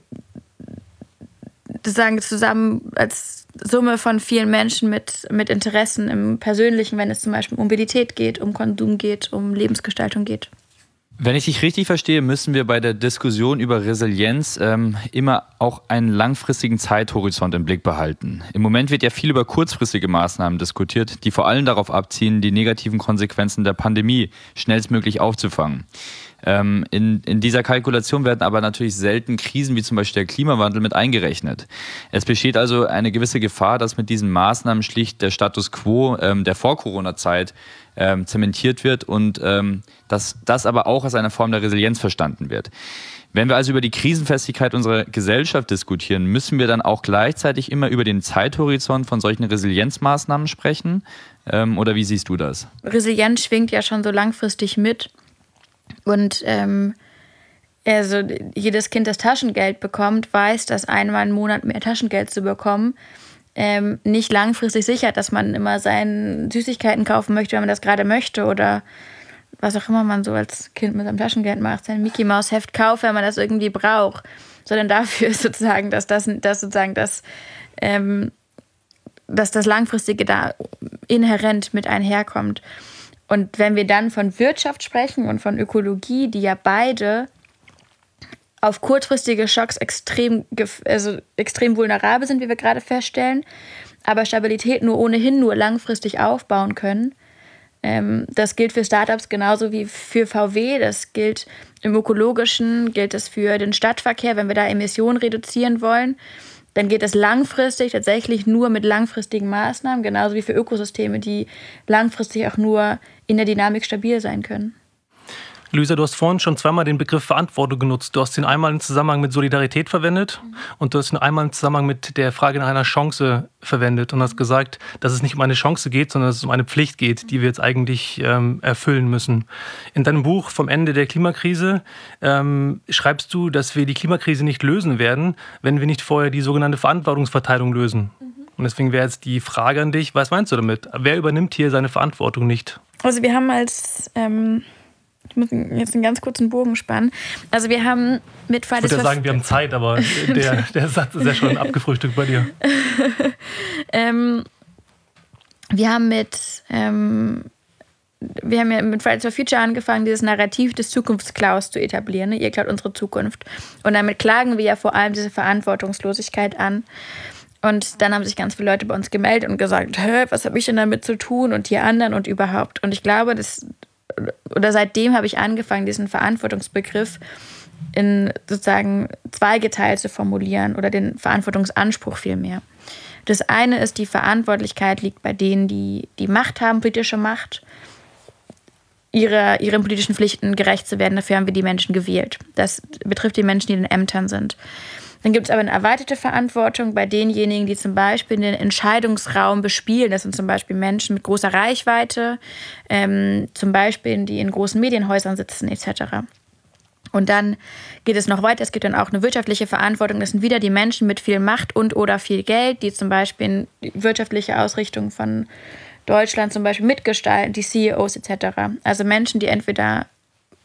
sagen zusammen als Summe von vielen Menschen mit, mit Interessen im Persönlichen, wenn es zum Beispiel um Mobilität geht, um Konsum geht, um Lebensgestaltung geht. Wenn ich dich richtig verstehe, müssen wir bei der Diskussion über Resilienz ähm, immer auch einen langfristigen Zeithorizont im Blick behalten. Im Moment wird ja viel über kurzfristige Maßnahmen diskutiert, die vor allem darauf abzielen, die negativen Konsequenzen der Pandemie schnellstmöglich aufzufangen. Ähm, in, in dieser Kalkulation werden aber natürlich selten Krisen wie zum Beispiel der Klimawandel mit eingerechnet. Es besteht also eine gewisse Gefahr, dass mit diesen Maßnahmen schlicht der Status quo ähm, der Vor-Corona-Zeit ähm, zementiert wird und ähm, dass das aber auch als eine Form der Resilienz verstanden wird. Wenn wir also über die Krisenfestigkeit unserer Gesellschaft diskutieren, müssen wir dann auch gleichzeitig immer über den Zeithorizont von solchen Resilienzmaßnahmen sprechen? Ähm, oder wie siehst du das? Resilienz schwingt ja schon so langfristig mit. Und ähm, also jedes Kind, das Taschengeld bekommt, weiß, dass einmal im Monat mehr Taschengeld zu bekommen ähm, nicht langfristig sichert, dass man immer seine Süßigkeiten kaufen möchte, wenn man das gerade möchte oder was auch immer man so als Kind mit seinem Taschengeld macht, sein Mickey-Maus-Heft kauft, wenn man das irgendwie braucht, sondern dafür ist sozusagen, dass das, dass sozusagen das, ähm, dass das Langfristige da inhärent mit einherkommt. Und wenn wir dann von Wirtschaft sprechen und von Ökologie, die ja beide auf kurzfristige Schocks extrem, also extrem vulnerabel sind, wie wir gerade feststellen, aber Stabilität nur ohnehin nur langfristig aufbauen können. Ähm, das gilt für Startups genauso wie für V W. Das gilt im Ökologischen, gilt es für den Stadtverkehr, wenn wir da Emissionen reduzieren wollen. Dann geht es langfristig tatsächlich nur mit langfristigen Maßnahmen, genauso wie für Ökosysteme, die langfristig auch nur in der Dynamik stabil sein können. Luisa, du hast vorhin schon zweimal den Begriff Verantwortung genutzt. Du hast ihn einmal im Zusammenhang mit Solidarität verwendet mhm. und du hast ihn einmal im Zusammenhang mit der Frage nach einer Chance verwendet und hast gesagt, dass es nicht um eine Chance geht, sondern dass es um eine Pflicht geht, die wir jetzt eigentlich ähm, erfüllen müssen. In deinem Buch Vom Ende der Klimakrise ähm, schreibst du, dass wir die Klimakrise nicht lösen werden, wenn wir nicht vorher die sogenannte Verantwortungsverteilung lösen. Mhm. Und deswegen wäre jetzt die Frage an dich, was meinst du damit? Wer übernimmt hier seine Verantwortung nicht? Also wir haben als... Ähm Ich muss jetzt einen ganz kurzen Bogen spannen. Also wir haben mit Fridays Ich würde ja sagen, wir haben Zeit, aber der, der Satz ist ja schon abgefrühstückt bei dir. ähm, wir haben mit ähm, wir haben ja mit Fridays for Future angefangen, dieses Narrativ des Zukunftsklaus zu etablieren. Ne? Ihr klaut unsere Zukunft. Und damit klagen wir ja vor allem diese Verantwortungslosigkeit an. Und dann haben sich ganz viele Leute bei uns gemeldet und gesagt, hä, was habe ich denn damit zu tun und die anderen und überhaupt. Und ich glaube, das oder seitdem habe ich angefangen, diesen Verantwortungsbegriff in sozusagen zweigeteilt zu formulieren oder den Verantwortungsanspruch vielmehr. Das eine ist, die Verantwortlichkeit liegt bei denen, die die Macht haben, politische Macht, ihre, ihren politischen Pflichten gerecht zu werden. Dafür haben wir die Menschen gewählt. Das betrifft die Menschen, die in den Ämtern sind. Dann gibt es aber eine erweiterte Verantwortung bei denjenigen, die zum Beispiel den Entscheidungsraum bespielen. Das sind zum Beispiel Menschen mit großer Reichweite, ähm, zum Beispiel, die in großen Medienhäusern sitzen et cetera. Und dann geht es noch weiter. Es gibt dann auch eine wirtschaftliche Verantwortung. Das sind wieder die Menschen mit viel Macht und oder viel Geld, die zum Beispiel die wirtschaftliche Ausrichtung von Deutschland zum Beispiel mitgestalten, die C E Os et cetera. Also Menschen, die entweder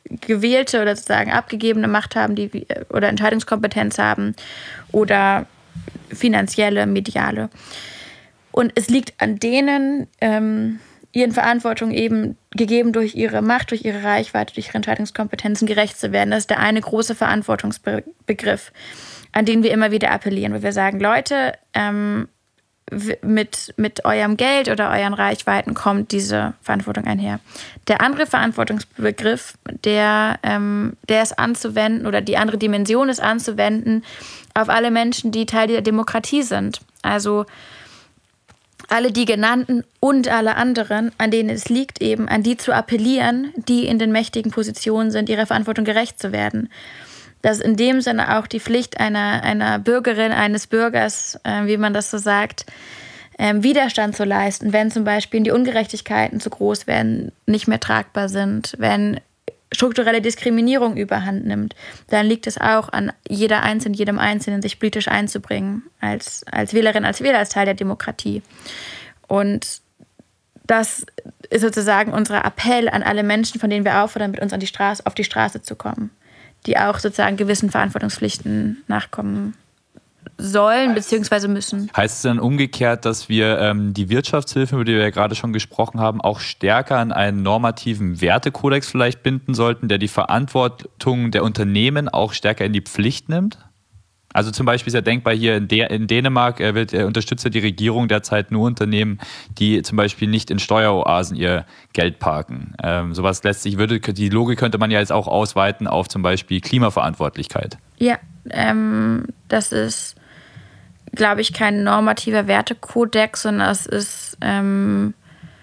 gewählte oder sozusagen abgegebene Macht haben, die oder Entscheidungskompetenz haben oder finanzielle, mediale. Und es liegt an denen, ähm, ihren Verantwortung eben gegeben durch ihre Macht, durch ihre Reichweite, durch ihre Entscheidungskompetenzen gerecht zu werden. Das ist der eine große Verantwortungsbegriff, an den wir immer wieder appellieren, wo wir sagen, Leute, ähm, mit, mit eurem Geld oder euren Reichweiten kommt diese Verantwortung einher. Der andere Verantwortungsbegriff, der, ähm, der ist anzuwenden, oder die andere Dimension ist anzuwenden auf alle Menschen, die Teil der Demokratie sind. Also alle die genannten und alle anderen, an denen es liegt, eben an die zu appellieren, die in den mächtigen Positionen sind, ihrer Verantwortung gerecht zu werden. Das ist in dem Sinne auch die Pflicht einer, einer Bürgerin, eines Bürgers, äh, wie man das so sagt, ähm, Widerstand zu leisten, wenn zum Beispiel die Ungerechtigkeiten zu groß werden, nicht mehr tragbar sind, wenn strukturelle Diskriminierung überhand nimmt, dann liegt es auch an jeder Einzelnen, jedem Einzelnen, sich politisch einzubringen, als, als Wählerin, als Wähler, als Teil der Demokratie. Und das ist sozusagen unser Appell an alle Menschen, von denen wir auffordern, mit uns an die Straße, auf die Straße zu kommen, die auch sozusagen gewissen Verantwortungspflichten nachkommen sollen bzw. müssen. Heißt es dann umgekehrt, dass wir ähm, die Wirtschaftshilfe, über die wir ja gerade schon gesprochen haben, auch stärker an einen normativen Wertekodex vielleicht binden sollten, der die Verantwortung der Unternehmen auch stärker in die Pflicht nimmt? Also zum Beispiel ist ja denkbar hier in, De- in Dänemark äh, wird, äh, unterstützt ja die Regierung derzeit nur Unternehmen, die zum Beispiel nicht in Steueroasen ihr Geld parken. Ähm, sowas lässt sich, würde, die Logik könnte man ja jetzt auch ausweiten auf zum Beispiel Klimaverantwortlichkeit. Ja, ähm, das ist, glaube ich, kein normativer Wertekodex, sondern es ist, ähm,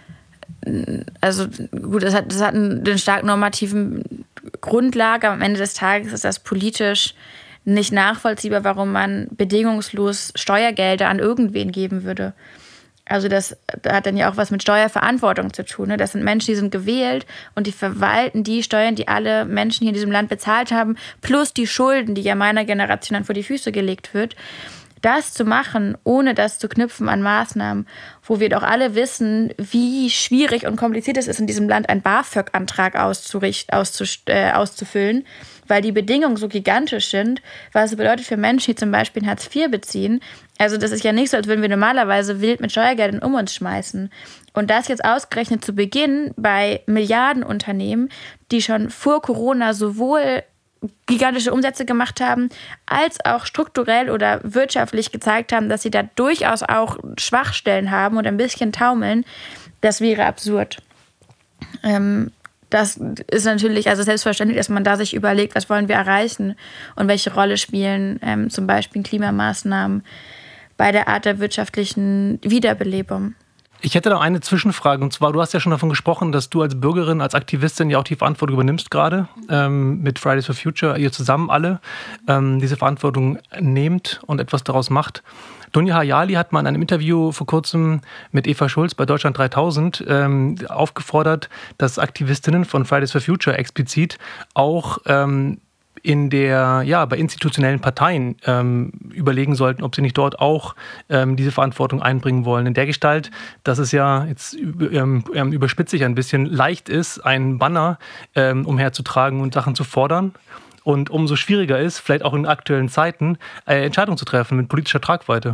also gut, das hat, das hat einen stark normativen Grundlage, aber am Ende des Tages ist das politisch nicht nachvollziehbar, warum man bedingungslos Steuergelder an irgendwen geben würde. Also das, das hat dann ja auch was mit Steuerverantwortung zu tun. Ne? Das sind Menschen, die sind gewählt und die verwalten die Steuern, die alle Menschen hier in diesem Land bezahlt haben, plus die Schulden, die ja meiner Generation dann vor die Füße gelegt wird. Das zu machen, ohne das zu knüpfen an Maßnahmen, wo wir doch alle wissen, wie schwierig und kompliziert es ist, in diesem Land einen BAföG-Antrag auszuricht, auszust- äh, auszufüllen, weil die Bedingungen so gigantisch sind, was es bedeutet für Menschen, die zum Beispiel Hartz vier beziehen. Also das ist ja nicht so, als würden wir normalerweise wild mit Steuergeldern um uns schmeißen. Und das jetzt ausgerechnet zu Beginn bei Milliardenunternehmen, die schon vor Corona sowohl gigantische Umsätze gemacht haben, als auch strukturell oder wirtschaftlich gezeigt haben, dass sie da durchaus auch Schwachstellen haben und ein bisschen taumeln, das wäre absurd. Ähm, das ist natürlich also selbstverständlich, dass man da sich überlegt, was wollen wir erreichen und welche Rolle spielen ähm, zum Beispiel Klimamaßnahmen bei der Art der wirtschaftlichen Wiederbelebung. Ich hätte noch eine Zwischenfrage, und zwar, du hast ja schon davon gesprochen, dass du als Bürgerin, als Aktivistin ja auch die Verantwortung übernimmst gerade, ähm, mit Fridays for Future, ihr zusammen alle ähm, diese Verantwortung nehmt und etwas daraus macht. Dunja Hayali hat mal in einem Interview vor kurzem mit Eva Schulz bei Deutschland dreitausend ähm, aufgefordert, dass Aktivistinnen von Fridays for Future explizit auch ähm, in der, ja, bei institutionellen Parteien ähm, überlegen sollten, ob sie nicht dort auch ähm, diese Verantwortung einbringen wollen. In der Gestalt, dass es ja, jetzt ähm, überspitze ich ein bisschen, leicht ist, einen Banner ähm, umherzutragen und Sachen zu fordern. Und umso schwieriger ist, vielleicht auch in aktuellen Zeiten, äh, Entscheidungen zu treffen mit politischer Tragweite.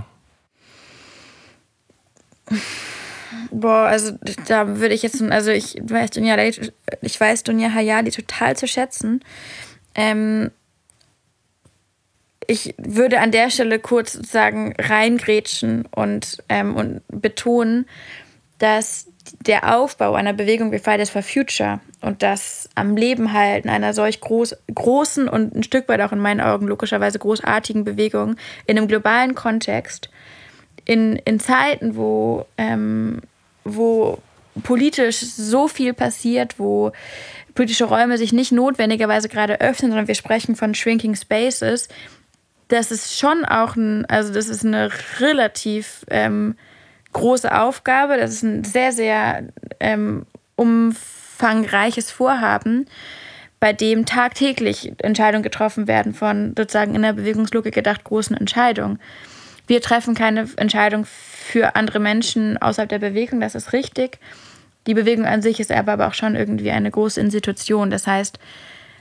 Boah, also da würde ich jetzt, also ich weiß Dunja, ich weiß Dunja Hayali total zu schätzen. Ähm, ich würde an der Stelle kurz sozusagen reingrätschen und, ähm, und betonen, dass der Aufbau einer Bewegung wie Fridays for Future und das am Leben halten einer solch groß, großen und ein Stück weit auch in meinen Augen logischerweise großartigen Bewegung in einem globalen Kontext, in, in Zeiten, wo, ähm, wo politisch so viel passiert, wo politische Räume sich nicht notwendigerweise gerade öffnen, sondern wir sprechen von shrinking spaces. Das ist schon auch ein, also das ist eine relativ ähm, große Aufgabe. Das ist ein sehr, sehr ähm, umfangreiches Vorhaben, bei dem tagtäglich Entscheidungen getroffen werden von sozusagen in der Bewegungslogik gedacht großen Entscheidungen. Wir treffen keine Entscheidung für andere Menschen außerhalb der Bewegung, das ist richtig. Die Bewegung an sich ist aber auch schon irgendwie eine große Institution. Das heißt,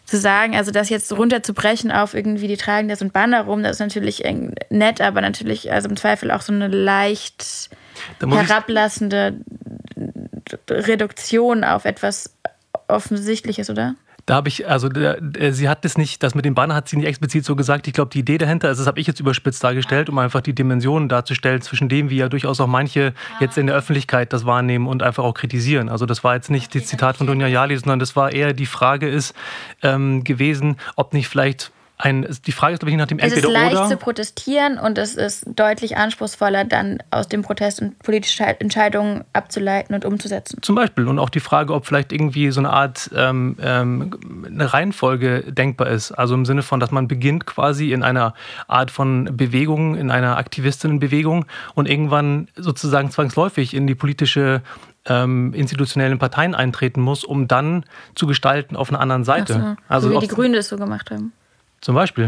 zu sagen, also das jetzt runterzubrechen auf irgendwie die tragen da so ein Banner rum, das ist natürlich nett, aber natürlich also im Zweifel auch so eine leicht herablassende Reduktion auf etwas Offensichtliches, oder? Da habe ich, also der, der, sie hat das nicht, das mit dem Banner hat sie nicht explizit so gesagt. Ich glaube, die Idee dahinter, also das habe ich jetzt überspitzt dargestellt, um einfach die Dimensionen darzustellen, zwischen dem, wie ja durchaus auch manche jetzt in der Öffentlichkeit das wahrnehmen und einfach auch kritisieren. Also das war jetzt nicht das Zitat von Dunja Jali, sondern das war eher die Frage ist ähm, gewesen, ob nicht vielleicht ein, die Frage ist, glaube ich, nach dem Entweder oder. Es ist leicht zu protestieren und es ist deutlich anspruchsvoller, dann aus dem Protest und politische Entscheidungen abzuleiten und umzusetzen. Zum Beispiel. Und auch die Frage, ob vielleicht irgendwie so eine Art ähm, ähm, eine Reihenfolge denkbar ist. Also im Sinne von, dass man beginnt quasi in einer Art von Bewegung, in einer Aktivistinnenbewegung und irgendwann sozusagen zwangsläufig in die politische ähm, institutionellen Parteien eintreten muss, um dann zu gestalten auf einer anderen Seite. Ach so. Also so wie die Grünen das so gemacht haben. Zum Beispiel.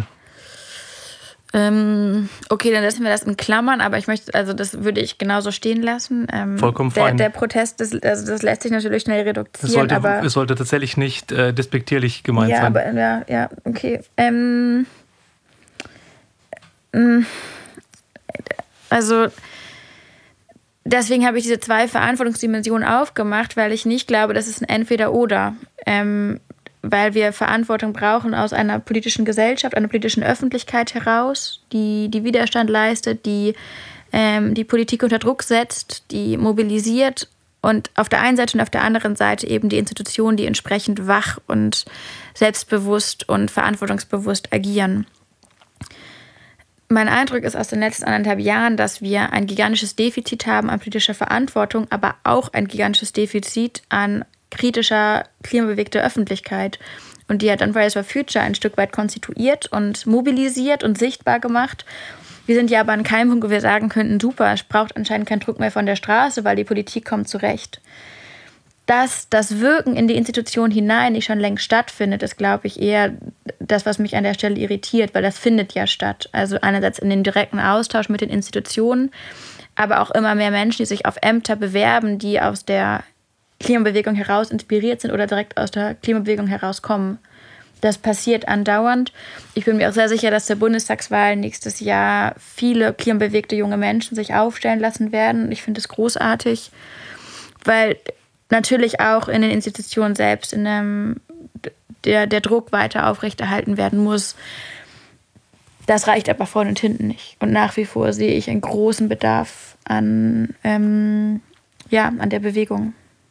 Ähm, okay, dann lassen wir das in Klammern, aber ich möchte, also das würde ich genauso stehen lassen. Ähm, Vollkommen der, fein. Der Protest, das, also das lässt sich natürlich schnell reduzieren. Es sollte, aber, es sollte tatsächlich nicht äh, despektierlich gemeint ja, sein. Aber, ja, ja, okay. Ähm, ähm, also deswegen habe ich diese zwei Verantwortungsdimensionen aufgemacht, weil ich nicht glaube, dass es ein Entweder-Oder ähm, weil wir Verantwortung brauchen aus einer politischen Gesellschaft, einer politischen Öffentlichkeit heraus, die, die Widerstand leistet, die ähm, die Politik unter Druck setzt, die mobilisiert und auf der einen Seite und auf der anderen Seite eben die Institutionen, die entsprechend wach und selbstbewusst und verantwortungsbewusst agieren. Mein Eindruck ist aus den letzten anderthalb Jahren, dass wir ein gigantisches Defizit haben an politischer Verantwortung, aber auch ein gigantisches Defizit an kritischer, klimabewegter Öffentlichkeit. Und die hat dann Fridays for Future ein Stück weit konstituiert und mobilisiert und sichtbar gemacht. Wir sind ja aber an keinem Punkt, wo wir sagen könnten, super, es braucht anscheinend keinen Druck mehr von der Straße, weil die Politik kommt zurecht. Dass das Wirken in die Institution hinein nicht schon längst stattfindet, ist, glaube ich, eher das, was mich an der Stelle irritiert, weil das findet ja statt. Also einerseits in den direkten Austausch mit den Institutionen, aber auch immer mehr Menschen, die sich auf Ämter bewerben, die aus der Klimabewegung heraus inspiriert sind oder direkt aus der Klimabewegung herauskommen. Das passiert andauernd. Ich bin mir auch sehr sicher, dass zur Bundestagswahl nächstes Jahr viele klimabewegte junge Menschen sich aufstellen lassen werden. Ich finde es großartig, weil natürlich auch in den Institutionen selbst in einem, der, der Druck weiter aufrechterhalten werden muss. Das reicht aber vorne und hinten nicht. Und nach wie vor sehe ich einen großen Bedarf an, ähm, ja, an der Bewegung.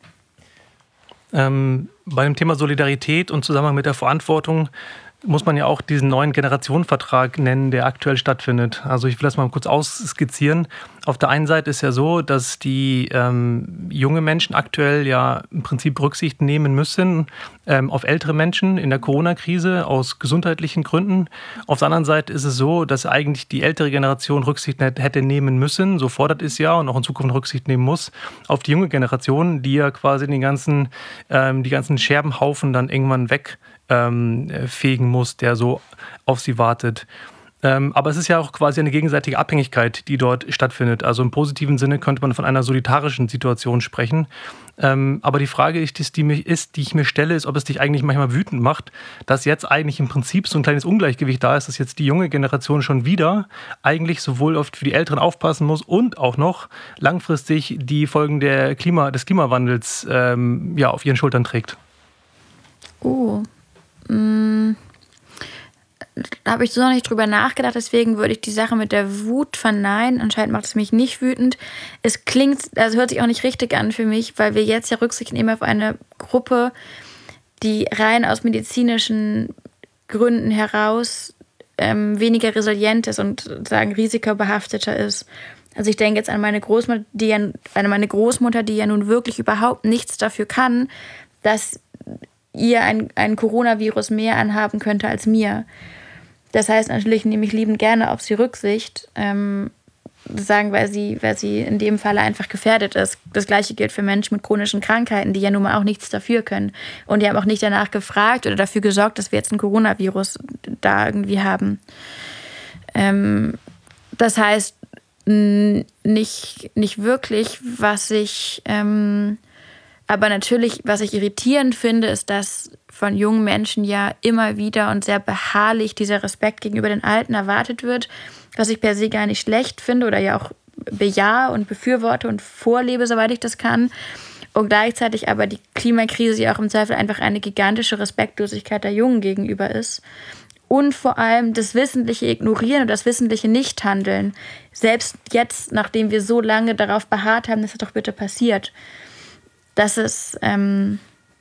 Ähm, bei dem Thema Solidarität und Zusammenhang mit der Verantwortung muss man ja auch diesen neuen Generationenvertrag nennen, der aktuell stattfindet. Also ich will das mal kurz ausskizzieren. Auf der einen Seite ist ja so, dass die ähm, junge Menschen aktuell ja im Prinzip Rücksicht nehmen müssen ähm, auf ältere Menschen in der Corona-Krise aus gesundheitlichen Gründen. Auf der anderen Seite ist es so, dass eigentlich die ältere Generation Rücksicht hätte nehmen müssen, so fordert es ja und auch in Zukunft Rücksicht nehmen muss, auf die junge Generation, die ja quasi den ganzen, ähm, die ganzen Scherbenhaufen dann irgendwann weg Ähm, fegen muss, der so auf sie wartet. Ähm, aber es ist ja auch quasi eine gegenseitige Abhängigkeit, die dort stattfindet. Also im positiven Sinne könnte man von einer solidarischen Situation sprechen. Ähm, aber die Frage, ist, die, mich, ist, die ich mir stelle, ist, ob es dich eigentlich manchmal wütend macht, dass jetzt eigentlich im Prinzip so ein kleines Ungleichgewicht da ist, dass jetzt die junge Generation schon wieder eigentlich sowohl oft für die Älteren aufpassen muss und auch noch langfristig die Folgen der Klima, des Klimawandels ähm, ja, auf ihren Schultern trägt. Oh. Hm, da habe ich so noch nicht drüber nachgedacht, deswegen würde ich die Sache mit der Wut verneinen. Anscheinend macht es mich nicht wütend. Es klingt, also hört sich auch nicht richtig an für mich, weil wir jetzt ja Rücksicht nehmen auf eine Gruppe, die rein aus medizinischen Gründen heraus ähm, weniger resilient ist und sagen risikobehafteter ist. Also ich denke jetzt an meine Großmutter, die ja, an meine Großmutter, die ja nun wirklich überhaupt nichts dafür kann, dass ihr ein, ein Coronavirus mehr anhaben könnte als mir. Das heißt, natürlich nehme ich liebend gerne auf sie Rücksicht, ähm, sagen, weil sie, weil sie in dem Falle einfach gefährdet ist. Das Gleiche gilt für Menschen mit chronischen Krankheiten, die ja nun mal auch nichts dafür können. Und die haben auch nicht danach gefragt oder dafür gesorgt, dass wir jetzt ein Coronavirus da irgendwie haben. Ähm, das heißt, n- nicht, nicht wirklich, was ich... Ähm, Aber natürlich, was ich irritierend finde, ist, dass von jungen Menschen ja immer wieder und sehr beharrlich dieser Respekt gegenüber den Alten erwartet wird, was ich per se gar nicht schlecht finde oder ja auch bejahe und befürworte und vorlebe, soweit ich das kann. Und gleichzeitig aber die Klimakrise ja auch im Zweifel einfach eine gigantische Respektlosigkeit der Jungen gegenüber ist. Und vor allem das wissentliche Ignorieren und das wissentliche Nichthandeln. Selbst jetzt, nachdem wir so lange darauf beharrt haben, dass das doch bitte passiert. Das ist ähm,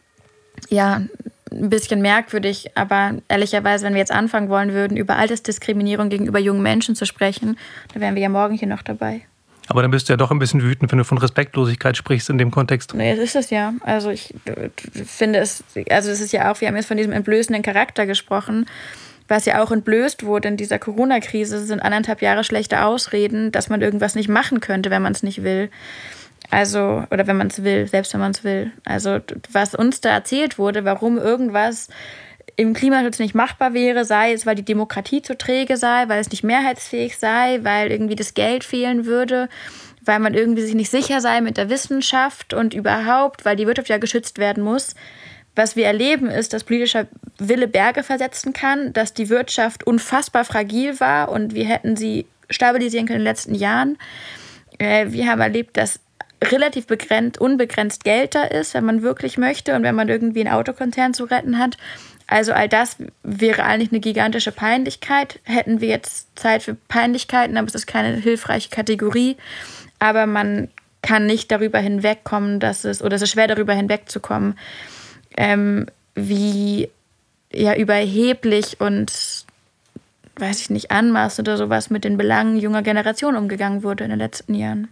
ja ein bisschen merkwürdig, aber ehrlicherweise, wenn wir jetzt anfangen wollen würden, über Altersdiskriminierung gegenüber jungen Menschen zu sprechen, dann wären wir ja morgen hier noch dabei. Aber dann bist du ja doch ein bisschen wütend, wenn du von Respektlosigkeit sprichst in dem Kontext. Nee, das ist es ja. Also ich finde es, also es ist ja auch, wir haben jetzt von diesem entblößenden Charakter gesprochen, was ja auch entblößt wurde in dieser Corona-Krise, sind anderthalb Jahre schlechte Ausreden, dass man irgendwas nicht machen könnte, wenn man es nicht will. Also, oder wenn man es will, selbst wenn man es will. Also, was uns da erzählt wurde, warum irgendwas im Klimaschutz nicht machbar wäre, sei es, weil die Demokratie zu träge sei, weil es nicht mehrheitsfähig sei, weil irgendwie das Geld fehlen würde, weil man irgendwie sich nicht sicher sei mit der Wissenschaft und überhaupt, weil die Wirtschaft ja geschützt werden muss. Was wir erleben, ist, dass politischer Wille Berge versetzen kann, dass die Wirtschaft unfassbar fragil war und wir hätten sie stabilisieren können in den letzten Jahren. Wir haben erlebt, dass relativ begrenzt, unbegrenzt Geld da ist, wenn man wirklich möchte und wenn man irgendwie einen Autokonzern zu retten hat. Also all das wäre eigentlich eine gigantische Peinlichkeit. Hätten wir jetzt Zeit für Peinlichkeiten, aber es ist keine hilfreiche Kategorie. Aber man kann nicht darüber hinwegkommen, dass es, oder es ist schwer darüber hinwegzukommen, ähm, wie ja überheblich und, weiß ich nicht, anmaßend oder sowas mit den Belangen junger Generation umgegangen wurde in den letzten Jahren.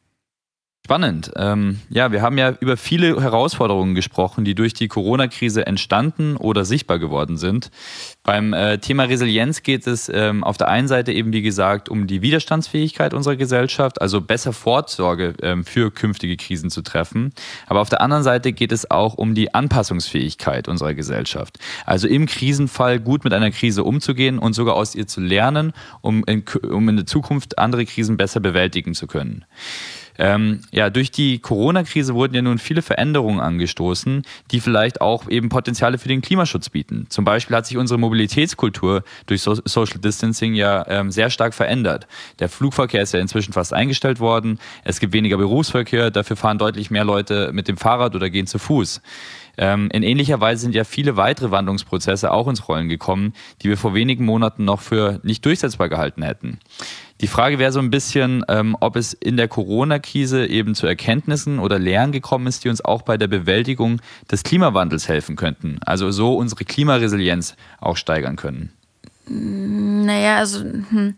Spannend. Ähm, ja, wir haben ja über viele Herausforderungen gesprochen, die durch die Corona-Krise entstanden oder sichtbar geworden sind. Beim äh, Thema Resilienz geht es ähm, auf der einen Seite eben, wie gesagt, um die Widerstandsfähigkeit unserer Gesellschaft, also besser Vorsorge ähm, für künftige Krisen zu treffen. Aber auf der anderen Seite geht es auch um die Anpassungsfähigkeit unserer Gesellschaft. Also im Krisenfall gut mit einer Krise umzugehen und sogar aus ihr zu lernen, um in, um in der Zukunft andere Krisen besser bewältigen zu können. Ähm, ja, durch die Corona-Krise wurden ja nun viele Veränderungen angestoßen, die vielleicht auch eben Potenziale für den Klimaschutz bieten. Zum Beispiel hat sich unsere Mobilitätskultur durch so- Social Distancing ja ähm, sehr stark verändert. Der Flugverkehr ist ja inzwischen fast eingestellt worden. Es gibt weniger Berufsverkehr, dafür fahren deutlich mehr Leute mit dem Fahrrad oder gehen zu Fuß. Ähm, in ähnlicher Weise sind ja viele weitere Wandlungsprozesse auch ins Rollen gekommen, die wir vor wenigen Monaten noch für nicht durchsetzbar gehalten hätten. Die Frage wäre so ein bisschen, ähm, ob es in der Corona-Krise eben zu Erkenntnissen oder Lehren gekommen ist, die uns auch bei der Bewältigung des Klimawandels helfen könnten. Also so unsere Klimaresilienz auch steigern können. Naja, also hm.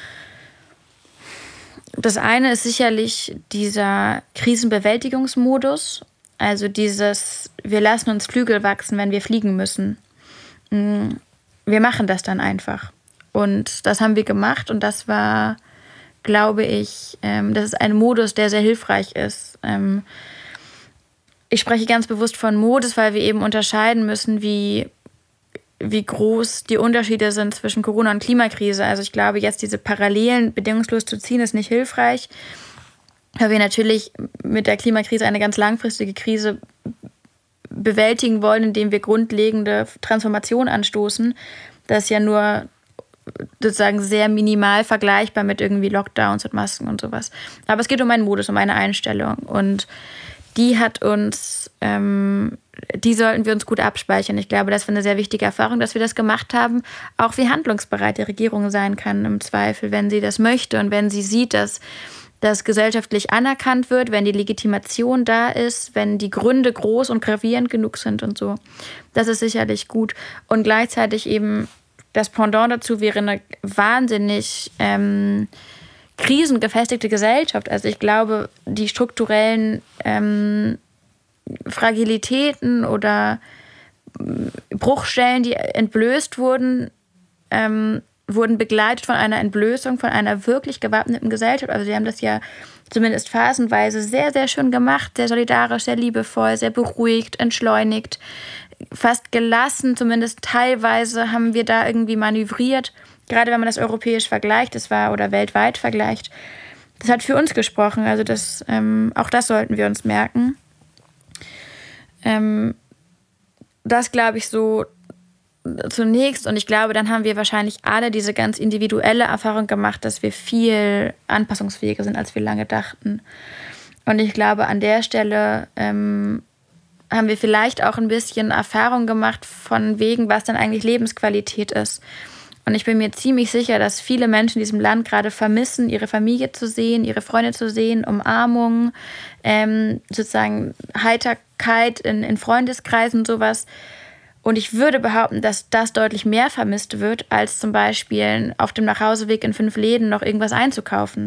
das eine ist sicherlich dieser Krisenbewältigungsmodus. Also dieses, wir lassen uns Flügel wachsen, wenn wir fliegen müssen. Wir machen das dann einfach. Und das haben wir gemacht und das war, glaube ich, ähm, das ist ein Modus, der sehr hilfreich ist. Ähm, ich spreche ganz bewusst von Modus, weil wir eben unterscheiden müssen, wie, wie groß die Unterschiede sind zwischen Corona und Klimakrise. Also ich glaube, jetzt diese Parallelen bedingungslos zu ziehen, ist nicht hilfreich, weil wir natürlich mit der Klimakrise eine ganz langfristige Krise bewältigen wollen, indem wir grundlegende Transformation anstoßen. Das ist ja nur sozusagen sehr minimal vergleichbar mit irgendwie Lockdowns und Masken und sowas. Aber es geht um einen Modus, um eine Einstellung. Und die hat uns, ähm, die sollten wir uns gut abspeichern. Ich glaube, das war eine sehr wichtige Erfahrung, dass wir das gemacht haben. Auch wie handlungsbereit die Regierung sein kann im Zweifel, wenn sie das möchte und wenn sie sieht, dass das gesellschaftlich anerkannt wird, wenn die Legitimation da ist, wenn die Gründe groß und gravierend genug sind und so. Das ist sicherlich gut. Und gleichzeitig eben das Pendant dazu wäre eine wahnsinnig ähm, krisengefestigte Gesellschaft. Also ich glaube, die strukturellen ähm, Fragilitäten oder Bruchstellen, die entblößt wurden, ähm, wurden begleitet von einer Entblößung, von einer wirklich gewappneten Gesellschaft. Also sie haben das ja zumindest phasenweise sehr, sehr schön gemacht, sehr solidarisch, sehr liebevoll, sehr beruhigt, entschleunigt, fast gelassen, zumindest teilweise haben wir da irgendwie manövriert, gerade wenn man das europäisch vergleicht, das war oder weltweit vergleicht. Das hat für uns gesprochen, also das, ähm, auch das sollten wir uns merken. Ähm, das glaube ich so zunächst. Und ich glaube, dann haben wir wahrscheinlich alle diese ganz individuelle Erfahrung gemacht, dass wir viel anpassungsfähiger sind, als wir lange dachten. Und ich glaube, an der Stelle ähm, haben wir vielleicht auch ein bisschen Erfahrung gemacht von wegen, was dann eigentlich Lebensqualität ist. Und ich bin mir ziemlich sicher, dass viele Menschen in diesem Land gerade vermissen, ihre Familie zu sehen, ihre Freunde zu sehen, Umarmung, ähm, sozusagen Heiterkeit in, in Freundeskreisen und sowas. Und ich würde behaupten, dass das deutlich mehr vermisst wird, als zum Beispiel auf dem Nachhauseweg in fünf Läden noch irgendwas einzukaufen.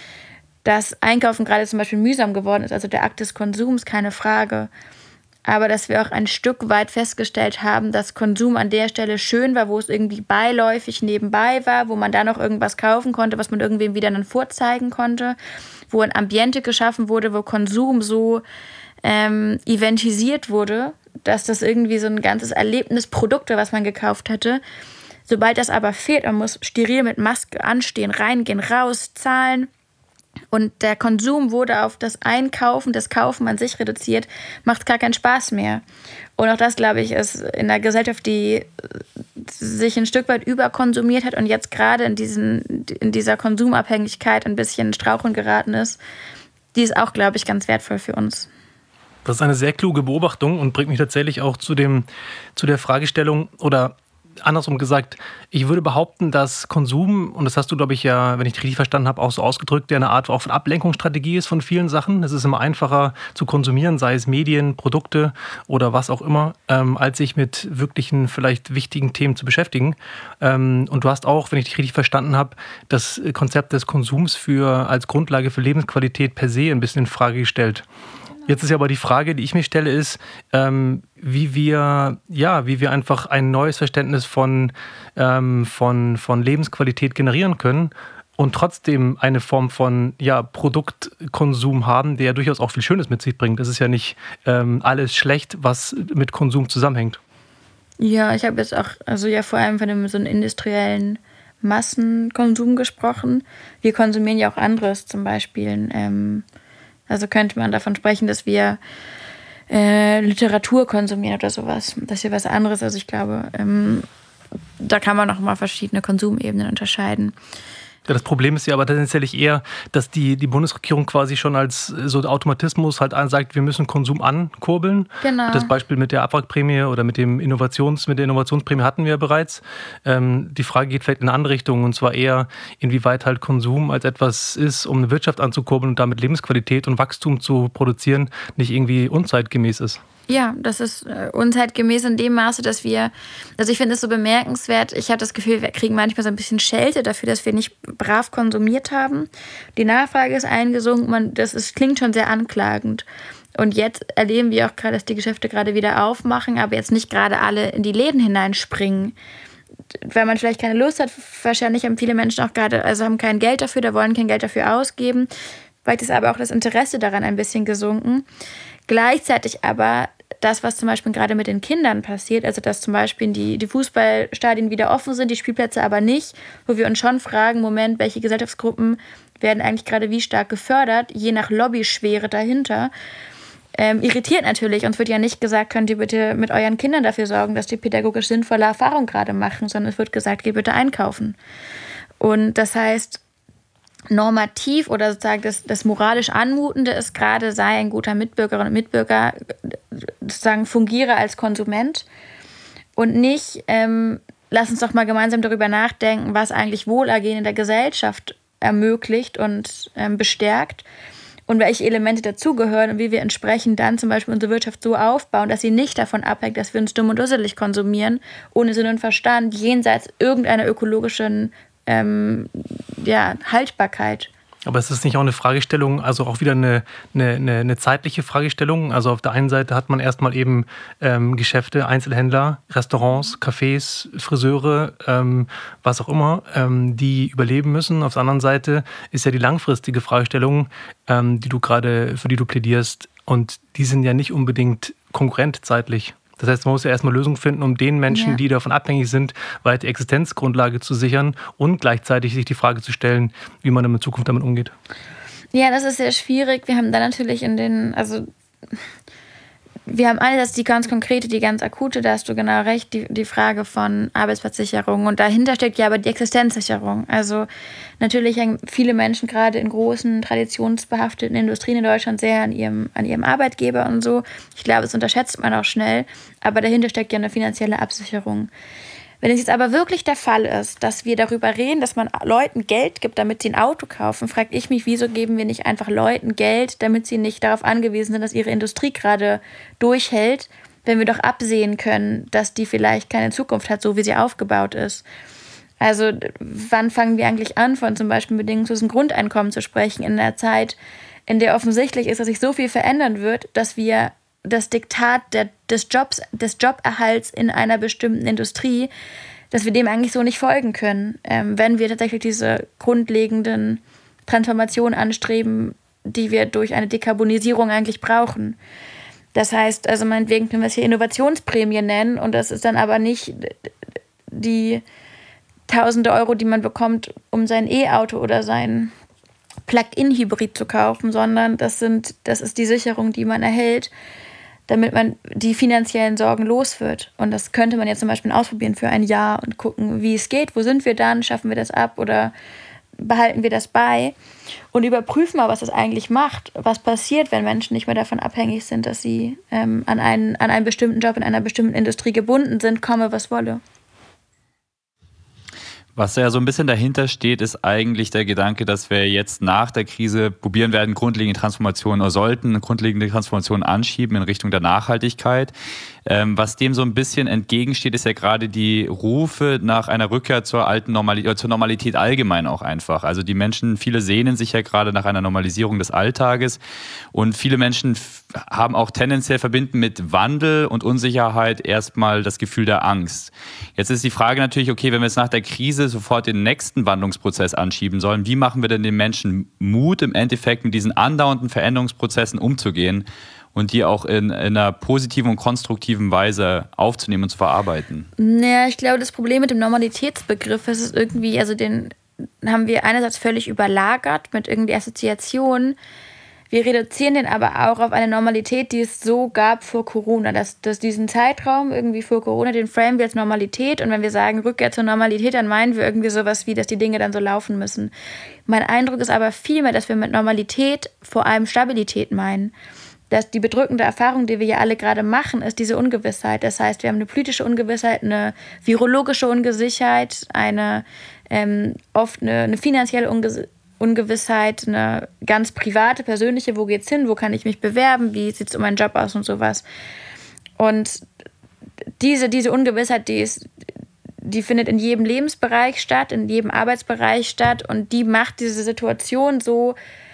Dass Einkaufen gerade zum Beispiel mühsam geworden ist, also der Akt des Konsums, keine Frage. Aber dass wir auch ein Stück weit festgestellt haben, dass Konsum an der Stelle schön war, wo es irgendwie beiläufig nebenbei war, wo man da noch irgendwas kaufen konnte, was man irgendwem wieder dann vorzeigen konnte, wo ein Ambiente geschaffen wurde, wo Konsum so ähm, eventisiert wurde, dass das irgendwie so ein ganzes Erlebnisprodukt war, was man gekauft hatte. Sobald das aber fehlt, man muss steril mit Maske anstehen, reingehen, raus, zahlen. Und der Konsum wurde auf das Einkaufen, das Kaufen an sich reduziert, macht gar keinen Spaß mehr. Und auch das, glaube ich, ist in einer Gesellschaft, die sich ein Stück weit überkonsumiert hat und jetzt gerade in, diesen, in dieser Konsumabhängigkeit ein bisschen straucheln geraten ist, die ist auch, glaube ich, ganz wertvoll für uns. Das ist eine sehr kluge Beobachtung und bringt mich tatsächlich auch zu dem, zu der Fragestellung oder andersrum gesagt, ich würde behaupten, dass Konsum, und das hast du, glaube ich, ja, wenn ich dich richtig verstanden habe, auch so ausgedrückt, ja eine Art auch von Ablenkungsstrategie ist von vielen Sachen. Es ist immer einfacher zu konsumieren, sei es Medien, Produkte oder was auch immer, ähm, als sich mit wirklichen, vielleicht wichtigen Themen zu beschäftigen. Ähm, und du hast auch, wenn ich dich richtig verstanden habe, das Konzept des Konsums für, als Grundlage für Lebensqualität per se ein bisschen in Frage gestellt. Jetzt ist ja aber die Frage, die ich mir stelle, ist, ähm, wie wir, ja, wie wir einfach ein neues Verständnis von, ähm, von, von Lebensqualität generieren können und trotzdem eine Form von, ja, Produktkonsum haben, der ja durchaus auch viel Schönes mit sich bringt. Es ist ja nicht ähm, alles schlecht, was mit Konsum zusammenhängt. Ja, ich habe jetzt auch, also ja vor allem von einem so einem industriellen Massenkonsum gesprochen. Wir konsumieren ja auch anderes, zum Beispiel ähm, Also könnte man davon sprechen, dass wir äh, Literatur konsumieren oder sowas. Das ist ja was anderes. Also ich glaube, ähm, da kann man auch mal verschiedene Konsumebenen unterscheiden. Ja, das Problem ist ja aber tatsächlich eher, dass die, die Bundesregierung quasi schon als so Automatismus halt sagt, wir müssen Konsum ankurbeln. Genau. Das Beispiel mit der Abwrackprämie oder mit dem Innovations, mit der Innovationsprämie hatten wir ja bereits. Ähm, die Frage geht vielleicht in eine andere Richtung, und zwar eher, inwieweit halt Konsum als etwas ist, um eine Wirtschaft anzukurbeln und damit Lebensqualität und Wachstum zu produzieren, nicht irgendwie unzeitgemäß ist. Ja, das ist äh, unzeitgemäß in dem Maße, dass wir, also ich finde es so bemerkenswert, ich habe das Gefühl, wir kriegen manchmal so ein bisschen Schelte dafür, dass wir nicht brav konsumiert haben. Die Nachfrage ist eingesunken, man, das ist, klingt schon sehr anklagend. Und jetzt erleben wir auch gerade, dass die Geschäfte gerade wieder aufmachen, aber jetzt nicht gerade alle in die Läden hineinspringen. Weil man vielleicht keine Lust hat, wahrscheinlich haben viele Menschen auch gerade, also haben kein Geld dafür, da wollen kein Geld dafür ausgeben. Vielleicht ist aber auch das Interesse daran ein bisschen gesunken. Gleichzeitig aber das, was zum Beispiel gerade mit den Kindern passiert, also dass zum Beispiel die, die Fußballstadien wieder offen sind, die Spielplätze aber nicht, wo wir uns schon fragen, Moment, welche Gesellschaftsgruppen werden eigentlich gerade wie stark gefördert, je nach Lobbyschwere dahinter, ähm, irritiert natürlich. Uns wird ja nicht gesagt, könnt ihr bitte mit euren Kindern dafür sorgen, dass die pädagogisch sinnvolle Erfahrungen gerade machen, sondern es wird gesagt, geht bitte einkaufen. Und das heißt, normativ oder sozusagen das, das moralisch Anmutende ist gerade, sei ein guter Mitbürgerin und Mitbürger, sozusagen fungiere als Konsument und nicht, ähm, lass uns doch mal gemeinsam darüber nachdenken, was eigentlich Wohlergehen in der Gesellschaft ermöglicht und ähm, bestärkt und welche Elemente dazugehören und wie wir entsprechend dann zum Beispiel unsere Wirtschaft so aufbauen, dass sie nicht davon abhängt, dass wir uns dumm und dusselig konsumieren, ohne Sinn und Verstand, jenseits irgendeiner ökologischen Ähm, ja, Haltbarkeit. Aber ist das nicht auch eine Fragestellung, also auch wieder eine, eine, eine zeitliche Fragestellung? Also auf der einen Seite hat man erstmal eben ähm, Geschäfte, Einzelhändler, Restaurants, Cafés, Friseure, ähm, was auch immer, ähm, die überleben müssen. Auf der anderen Seite ist ja die langfristige Fragestellung, ähm, die du gerade, für die du plädierst, und die sind ja nicht unbedingt konkurrent zeitlich. Das heißt, man muss ja erstmal Lösungen finden, um den Menschen, ja. die davon abhängig sind, weiter Existenzgrundlage zu sichern und gleichzeitig sich die Frage zu stellen, wie man in Zukunft damit umgeht. Ja, das ist sehr schwierig. Wir haben da natürlich in den, also wir haben einerseits die ganz konkrete, die ganz akute, da hast du genau recht, die, die Frage von Arbeitsplatzsicherung. Und dahinter steckt ja aber die Existenzsicherung. Also natürlich hängen viele Menschen gerade in großen, traditionsbehafteten Industrien in Deutschland sehr an ihrem, an ihrem Arbeitgeber und so. Ich glaube, das unterschätzt man auch schnell. Aber dahinter steckt ja eine finanzielle Absicherung. Wenn es jetzt aber wirklich der Fall ist, dass wir darüber reden, dass man Leuten Geld gibt, damit sie ein Auto kaufen, frage ich mich, wieso geben wir nicht einfach Leuten Geld, damit sie nicht darauf angewiesen sind, dass ihre Industrie gerade durchhält, wenn wir doch absehen können, dass die vielleicht keine Zukunft hat, so wie sie aufgebaut ist. Also wann fangen wir eigentlich an, von zum Beispiel bedingungslosen Grundeinkommen zu sprechen, in einer Zeit, in der offensichtlich ist, dass sich so viel verändern wird, dass wir das Diktat der, des Jobs, des Joberhalts in einer bestimmten Industrie, dass wir dem eigentlich so nicht folgen können, ähm, wenn wir tatsächlich diese grundlegenden Transformationen anstreben, die wir durch eine Dekarbonisierung eigentlich brauchen. Das heißt, also meinetwegen können wir es hier Innovationsprämie nennen und das ist dann aber nicht die tausende Euro, die man bekommt, um sein E-Auto oder sein Plug-in-Hybrid zu kaufen, sondern das sind, das ist die Sicherung, die man erhält, damit man die finanziellen Sorgen los wird. Und das könnte man jetzt zum Beispiel ausprobieren für ein Jahr und gucken, wie es geht, wo sind wir dann, schaffen wir das ab oder behalten wir das bei und überprüfen mal, was das eigentlich macht, was passiert, wenn Menschen nicht mehr davon abhängig sind, dass sie ähm, an, einen, an einen bestimmten Job in einer bestimmten Industrie gebunden sind, komme was wolle. Was ja so ein bisschen dahinter steht, ist eigentlich der Gedanke, dass wir jetzt nach der Krise probieren werden, grundlegende Transformationen oder sollten grundlegende Transformationen anschieben in Richtung der Nachhaltigkeit. Ähm, was dem so ein bisschen entgegensteht, ist ja gerade die Rufe nach einer Rückkehr zur alten Normalität, oder zur Normalität allgemein auch einfach. Also die Menschen, viele sehnen sich ja gerade nach einer Normalisierung des Alltages und viele Menschen f- haben auch tendenziell verbinden mit Wandel und Unsicherheit erstmal das Gefühl der Angst. Jetzt ist die Frage natürlich, okay, wenn wir jetzt nach der Krise sofort den nächsten Wandlungsprozess anschieben sollen, wie machen wir denn den Menschen Mut, im Endeffekt mit diesen andauernden Veränderungsprozessen umzugehen und die auch in, in einer positiven und konstruktiven Weise aufzunehmen und zu verarbeiten? Naja, ich glaube, das Problem mit dem Normalitätsbegriff ist es irgendwie, also den haben wir einerseits völlig überlagert mit irgendwie Assoziationen. Wir reduzieren den aber auch auf eine Normalität, die es so gab vor Corona. Dass, dass diesen Zeitraum irgendwie vor Corona, den framen wir als Normalität. Und wenn wir sagen Rückkehr zur Normalität, dann meinen wir irgendwie sowas wie, dass die Dinge dann so laufen müssen. Mein Eindruck ist aber vielmehr, dass wir mit Normalität vor allem Stabilität meinen. Dass die bedrückende Erfahrung, die wir ja alle gerade machen, ist diese Ungewissheit. Das heißt, wir haben eine politische Ungewissheit, eine virologische Ungewissheit, eine ähm, oft eine, eine finanzielle Ungewissheit. Ungewissheit, eine ganz private, persönliche, wo geht's hin, wo kann ich mich bewerben, wie sieht es um meinen Job aus und sowas. Und diese, diese Ungewissheit, die ist, die findet in jedem Lebensbereich statt, in jedem Arbeitsbereich statt und die macht diese Situation so,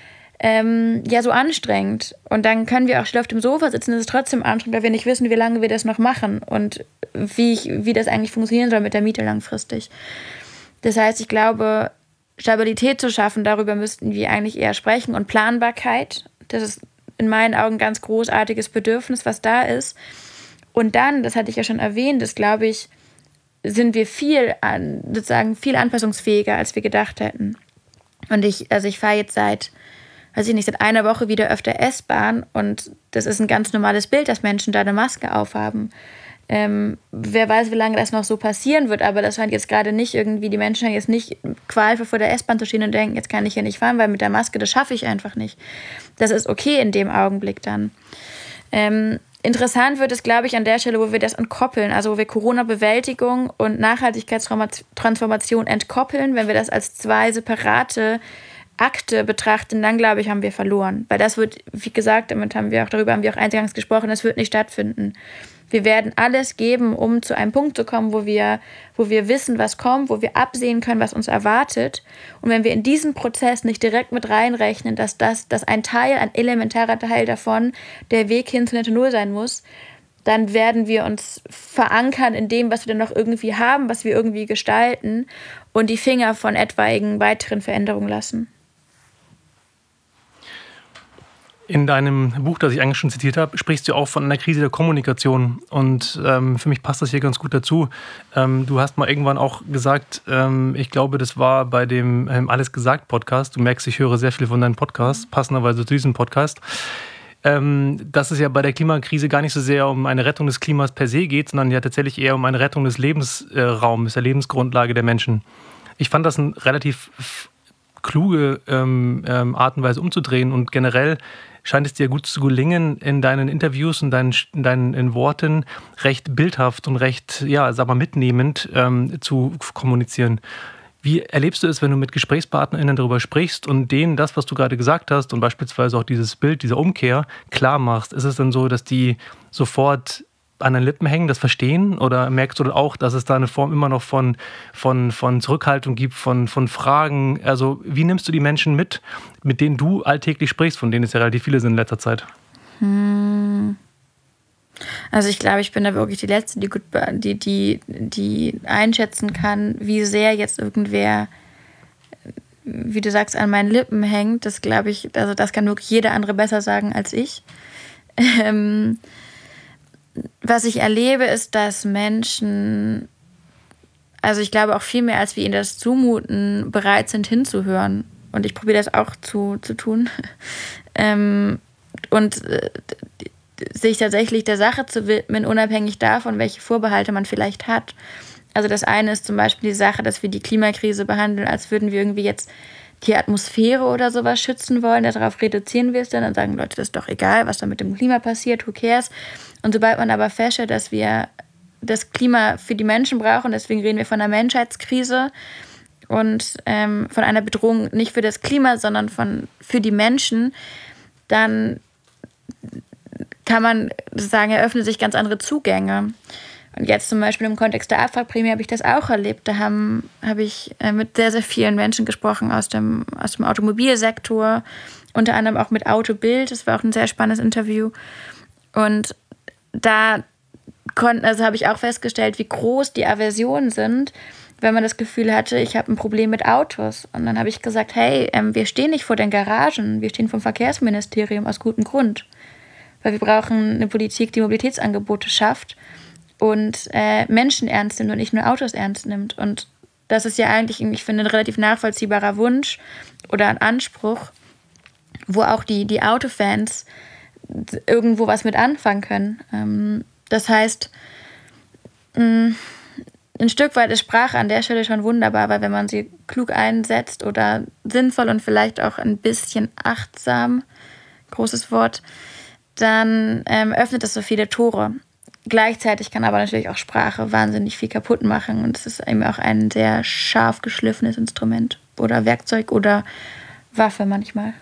ähm, ja, so anstrengend. Und dann können wir auch schnell auf dem Sofa sitzen, das ist trotzdem anstrengend, weil wir nicht wissen, wie lange wir das noch machen und wie, ich, wie das eigentlich funktionieren soll mit der Miete langfristig. Das heißt, ich glaube, Stabilität zu schaffen, darüber müssten wir eigentlich eher sprechen. Und Planbarkeit, das ist in meinen Augen ein ganz großartiges Bedürfnis, was da ist. Und dann, das hatte ich ja schon erwähnt, das glaube ich, sind wir viel, an, sozusagen viel anpassungsfähiger, als wir gedacht hätten. Und ich, also ich fahre jetzt seit, weiß ich nicht, seit einer Woche wieder öfter S-Bahn und das ist ein ganz normales Bild, dass Menschen da eine Maske aufhaben. Ähm, wer weiß, wie lange das noch so passieren wird, aber das scheint jetzt gerade nicht irgendwie, die Menschen haben jetzt nicht qualvoll vor der S-Bahn zu stehen und denken, jetzt kann ich hier nicht fahren, weil mit der Maske, das schaffe ich einfach nicht. Das ist okay in dem Augenblick dann. Ähm, interessant wird es, glaube ich, an der Stelle, wo wir das entkoppeln, also wo wir Corona-Bewältigung und Nachhaltigkeitstransformation entkoppeln, wenn wir das als zwei separate Akte betrachten, dann glaube ich, haben wir verloren. Weil das wird, wie gesagt, damit haben wir auch, darüber haben wir auch eingangs gesprochen, das wird nicht stattfinden. Wir werden alles geben, um zu einem Punkt zu kommen, wo wir, wo wir wissen, was kommt, wo wir absehen können, was uns erwartet. Und wenn wir in diesen Prozess nicht direkt mit reinrechnen, dass das, dass ein Teil, ein elementarer Teil davon der Weg hin zu Netto Null sein muss, dann werden wir uns verankern in dem, was wir dann noch irgendwie haben, was wir irgendwie gestalten und die Finger von etwaigen weiteren Veränderungen lassen. In deinem Buch, das ich eigentlich schon zitiert habe, sprichst du auch von einer Krise der Kommunikation. Und ähm, für mich passt das hier ganz gut dazu. Ähm, du hast mal irgendwann auch gesagt, ähm, ich glaube, das war bei dem ähm, Alles gesagt Podcast. Du merkst, ich höre sehr viel von deinem Podcast, passenderweise zu diesem Podcast. ähm, dass es ja bei der Klimakrise gar nicht so sehr um eine Rettung des Klimas per se geht, sondern ja tatsächlich eher um eine Rettung des Lebensraums, der Lebensgrundlage der Menschen. Ich fand das eine relativ kluge ähm, ähm, Art und Weise umzudrehen und generell scheint es dir gut zu gelingen, in deinen Interviews und deinen, in deinen in Worten recht bildhaft und recht, ja, sag mal, mitnehmend ähm, zu kommunizieren. Wie erlebst du es, wenn du mit GesprächspartnerInnen darüber sprichst und denen das, was du gerade gesagt hast und beispielsweise auch dieses Bild, diese Umkehr klar machst? Ist es dann so, dass die sofort an den Lippen hängen, das verstehen? Oder merkst du auch, dass es da eine Form immer noch von, von, von Zurückhaltung gibt, von, von Fragen? Also wie nimmst du die Menschen mit, mit denen du alltäglich sprichst, von denen es ja relativ viele sind in letzter Zeit? Hm. Also ich glaube, ich bin da wirklich die Letzte, die, gut, die, die, die einschätzen kann, wie sehr jetzt irgendwer, wie du sagst, an meinen Lippen hängt. Das glaube ich, also das kann wirklich jeder andere besser sagen als ich. Ähm, Was ich erlebe, ist, dass Menschen, also ich glaube auch viel mehr, als wir ihnen das zumuten, bereit sind hinzuhören. Und ich probiere das auch zu, zu tun. ähm, und äh, sich tatsächlich der Sache zu widmen, unabhängig davon, welche Vorbehalte man vielleicht hat. Also das eine ist zum Beispiel die Sache, dass wir die Klimakrise behandeln, als würden wir irgendwie jetzt die Atmosphäre oder sowas schützen wollen. Darauf reduzieren wir es dann und sagen, Leute, das ist doch egal, was da mit dem Klima passiert, who cares? Und sobald man aber feststellt, dass wir das Klima für die Menschen brauchen, deswegen reden wir von einer Menschheitskrise und ähm, von einer Bedrohung nicht für das Klima, sondern von, für die Menschen, dann kann man sagen, eröffnen sich ganz andere Zugänge. Und jetzt zum Beispiel im Kontext der Abwrackprämie habe ich das auch erlebt. Da haben, habe ich mit sehr, sehr vielen Menschen gesprochen aus dem, aus dem Automobilsektor, unter anderem auch mit Autobild. Das war auch ein sehr spannendes Interview. Und da konnten, also habe ich auch festgestellt, wie groß die Aversionen sind, wenn man das Gefühl hatte, ich habe ein Problem mit Autos. Und dann habe ich gesagt, hey, ähm, wir stehen nicht vor den Garagen, wir stehen vom Verkehrsministerium aus gutem Grund. Weil wir brauchen eine Politik, die Mobilitätsangebote schafft und äh, Menschen ernst nimmt und nicht nur Autos ernst nimmt. Und das ist ja eigentlich, ich finde, ein relativ nachvollziehbarer Wunsch oder ein Anspruch, wo auch die, die Autofans irgendwo was mit anfangen können. Ähm, das heißt, mh, ein Stück weit ist Sprache an der Stelle schon wunderbar, weil wenn man sie klug einsetzt oder sinnvoll und vielleicht auch ein bisschen achtsam, großes Wort, dann ähm, öffnet das so viele Tore. Gleichzeitig kann aber natürlich auch Sprache wahnsinnig viel kaputt machen und es ist eben auch ein sehr scharf geschliffenes Instrument oder Werkzeug oder Waffe manchmal.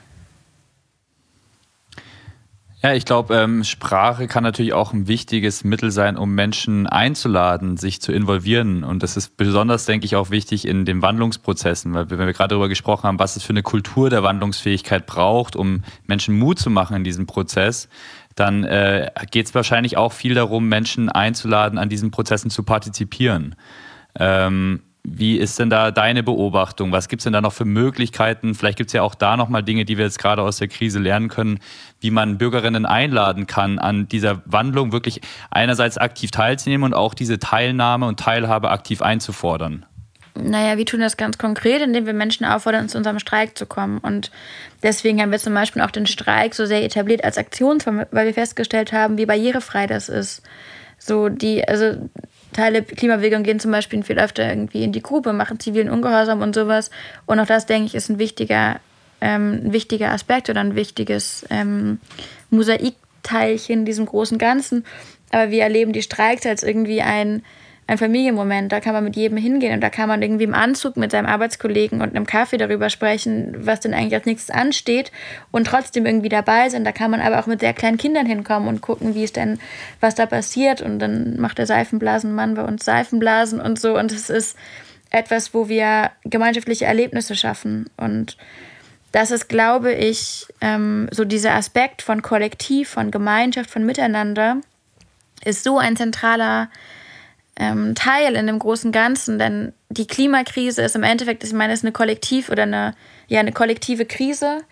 Ja, ich glaube, ähm, Sprache kann natürlich auch ein wichtiges Mittel sein, um Menschen einzuladen, sich zu involvieren. Und das ist besonders, denke ich, auch wichtig in den Wandlungsprozessen, weil wir, wenn wir gerade darüber gesprochen haben, was es für eine Kultur der Wandlungsfähigkeit braucht, um Menschen Mut zu machen in diesem Prozess, dann äh, geht es wahrscheinlich auch viel darum, Menschen einzuladen, an diesen Prozessen zu partizipieren. Ähm, Wie ist denn da deine Beobachtung? Was gibt es denn da noch für Möglichkeiten? Vielleicht gibt es ja auch da nochmal Dinge, die wir jetzt gerade aus der Krise lernen können, wie man Bürgerinnen einladen kann, an dieser Wandlung wirklich einerseits aktiv teilzunehmen und auch diese Teilnahme und Teilhabe aktiv einzufordern. Naja, wir tun das ganz konkret, indem wir Menschen auffordern, zu unserem Streik zu kommen. Und deswegen haben wir zum Beispiel auch den Streik so sehr etabliert als Aktionsform, weil wir festgestellt haben, wie barrierefrei das ist. So die, also Teile Klimabewegung gehen zum Beispiel viel öfter irgendwie in die Grube, machen zivilen Ungehorsam und sowas. Und auch das, denke ich, ist ein wichtiger, ähm, ein wichtiger Aspekt oder ein wichtiges ähm, Mosaikteilchen in diesem großen Ganzen. Aber wir erleben die Streiks als irgendwie ein, ein Familienmoment. Da kann man mit jedem hingehen und da kann man irgendwie im Anzug mit seinem Arbeitskollegen und einem Kaffee darüber sprechen, was denn eigentlich als nächstes ansteht und trotzdem irgendwie dabei sein. Da kann man aber auch mit sehr kleinen Kindern hinkommen und gucken, wie es denn, was da passiert. Und dann macht der Seifenblasenmann bei uns Seifenblasen und so. Und es ist etwas, wo wir gemeinschaftliche Erlebnisse schaffen. Und das ist, glaube ich, ähm, so dieser Aspekt von Kollektiv, von Gemeinschaft, von Miteinander ist so ein zentraler ähm, Teil in dem großen Ganzen, denn die Klimakrise ist im Endeffekt, ich meine, es ist eine Kollektiv- oder eine, ja, eine kollektive Krise,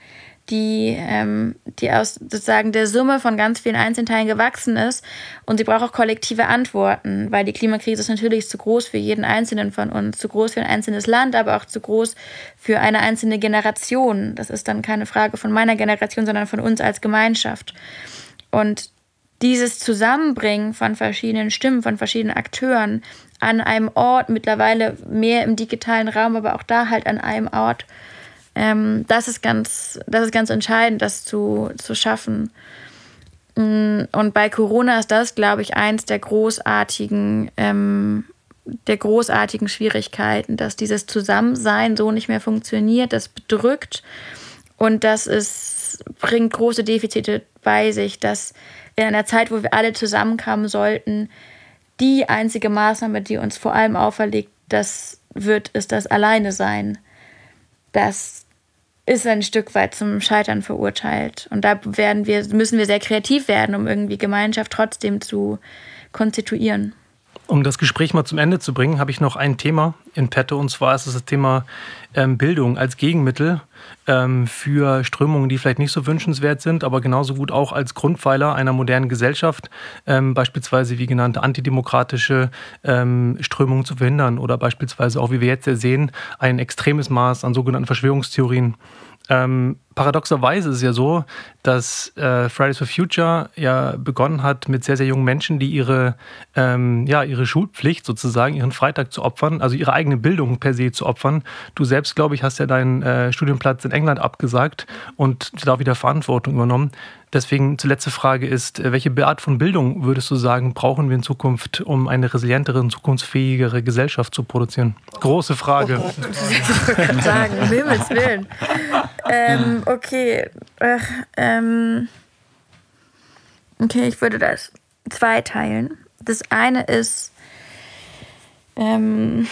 die, ähm, die aus sozusagen der Summe von ganz vielen Einzelteilen gewachsen ist. Und sie braucht auch kollektive Antworten, weil die Klimakrise ist natürlich zu groß für jeden Einzelnen von uns, zu groß für ein einzelnes Land, aber auch zu groß für eine einzelne Generation. Das ist dann keine Frage von meiner Generation, sondern von uns als Gemeinschaft. Und dieses Zusammenbringen von verschiedenen Stimmen, von verschiedenen Akteuren an einem Ort, mittlerweile mehr im digitalen Raum, aber auch da halt an einem Ort, ähm, das ist ganz, das ist ganz entscheidend, das zu, zu schaffen. Und bei Corona ist das, glaube ich, eins der großartigen, ähm, der großartigen Schwierigkeiten, dass dieses Zusammensein so nicht mehr funktioniert, das bedrückt und das ist, bringt große Defizite bei sich, dass in einer Zeit, wo wir alle zusammenkommen sollten, die einzige Maßnahme, die uns vor allem auferlegt, das wird, ist das Alleine-Sein. Das ist ein Stück weit zum Scheitern verurteilt. Und da werden wir, müssen wir sehr kreativ werden, um irgendwie Gemeinschaft trotzdem zu konstituieren. Um das Gespräch mal zum Ende zu bringen, habe ich noch ein Thema in petto. Und zwar ist es das Thema ähm, Bildung als Gegenmittel ähm, für Strömungen, die vielleicht nicht so wünschenswert sind, aber genauso gut auch als Grundpfeiler einer modernen Gesellschaft, ähm, beispielsweise wie genannte antidemokratische ähm, Strömungen zu verhindern oder beispielsweise auch, wie wir jetzt ja sehen, ein extremes Maß an sogenannten Verschwörungstheorien. Ähm, paradoxerweise ist es ja so, dass äh, Fridays for Future ja begonnen hat mit sehr, sehr jungen Menschen, die ihre, ähm, ja, ihre Schulpflicht sozusagen, ihren Freitag zu opfern, also ihre eigene Bildung per se zu opfern. Du selbst, glaube ich, hast ja deinen äh, Studienplatz in England abgesagt und da wieder Verantwortung übernommen. Deswegen die letzte Frage ist, welche Art von Bildung würdest du sagen, brauchen wir in Zukunft, um eine resilientere und zukunftsfähigere Gesellschaft zu produzieren? Große Frage. Oh, ich würde sagen, um Himmels Willen. Ähm, okay. Ach, ähm, okay, ich würde das zweiteilen. Das eine ist ähm,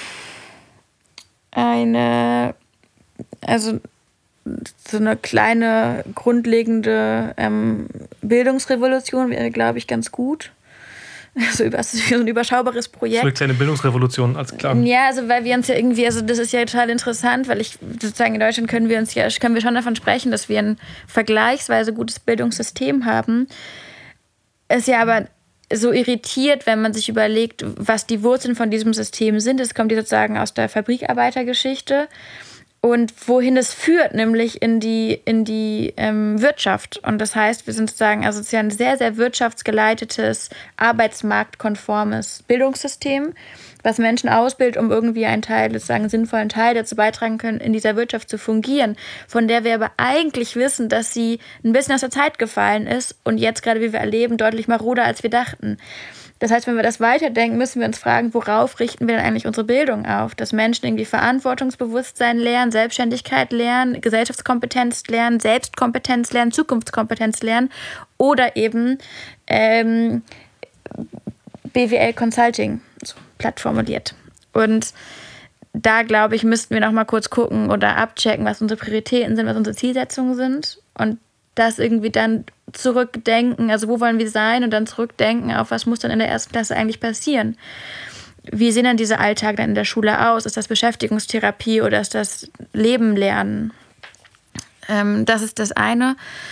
eine, also so eine kleine, grundlegende ähm, Bildungsrevolution wäre, glaube ich, ganz gut. Also das ist so ein überschaubares Projekt. So eine kleine Bildungsrevolution, als klar. Ja, also weil wir uns ja irgendwie, also das ist ja total interessant, weil ich sozusagen in Deutschland können wir uns ja, können wir schon davon sprechen, dass wir ein vergleichsweise gutes Bildungssystem haben. Es ja aber so irritiert, wenn man sich überlegt, was die Wurzeln von diesem System sind. Es kommt ja sozusagen aus der Fabrikarbeitergeschichte. Und wohin es führt, nämlich in die, in die ähm, Wirtschaft. Und das heißt, wir sind sozusagen also es ist ja ein sehr, sehr wirtschaftsgeleitetes, arbeitsmarktkonformes Bildungssystem, was Menschen ausbildet, um irgendwie einen Teil, sozusagen einen sinnvollen Teil dazu beitragen können, in dieser Wirtschaft zu fungieren, von der wir aber eigentlich wissen, dass sie ein bisschen aus der Zeit gefallen ist und jetzt gerade, wie wir erleben, deutlich maroder, als wir dachten. Das heißt, wenn wir das weiterdenken, müssen wir uns fragen, worauf richten wir denn eigentlich unsere Bildung auf? Dass Menschen irgendwie Verantwortungsbewusstsein lernen, Selbstständigkeit lernen, Gesellschaftskompetenz lernen, Selbstkompetenz lernen, Zukunftskompetenz lernen oder eben ähm, B W L Consulting, so platt formuliert. Und da, glaube ich, müssten wir noch mal kurz gucken oder abchecken, was unsere Prioritäten sind, was unsere Zielsetzungen sind und das irgendwie dann zurückdenken, also wo wollen wir sein und dann zurückdenken auf, was muss dann in der ersten Klasse eigentlich passieren. Wie sehen dann diese Alltag dann in der Schule aus? Ist das Beschäftigungstherapie oder ist das Leben lernen? Ähm, das ist das eine.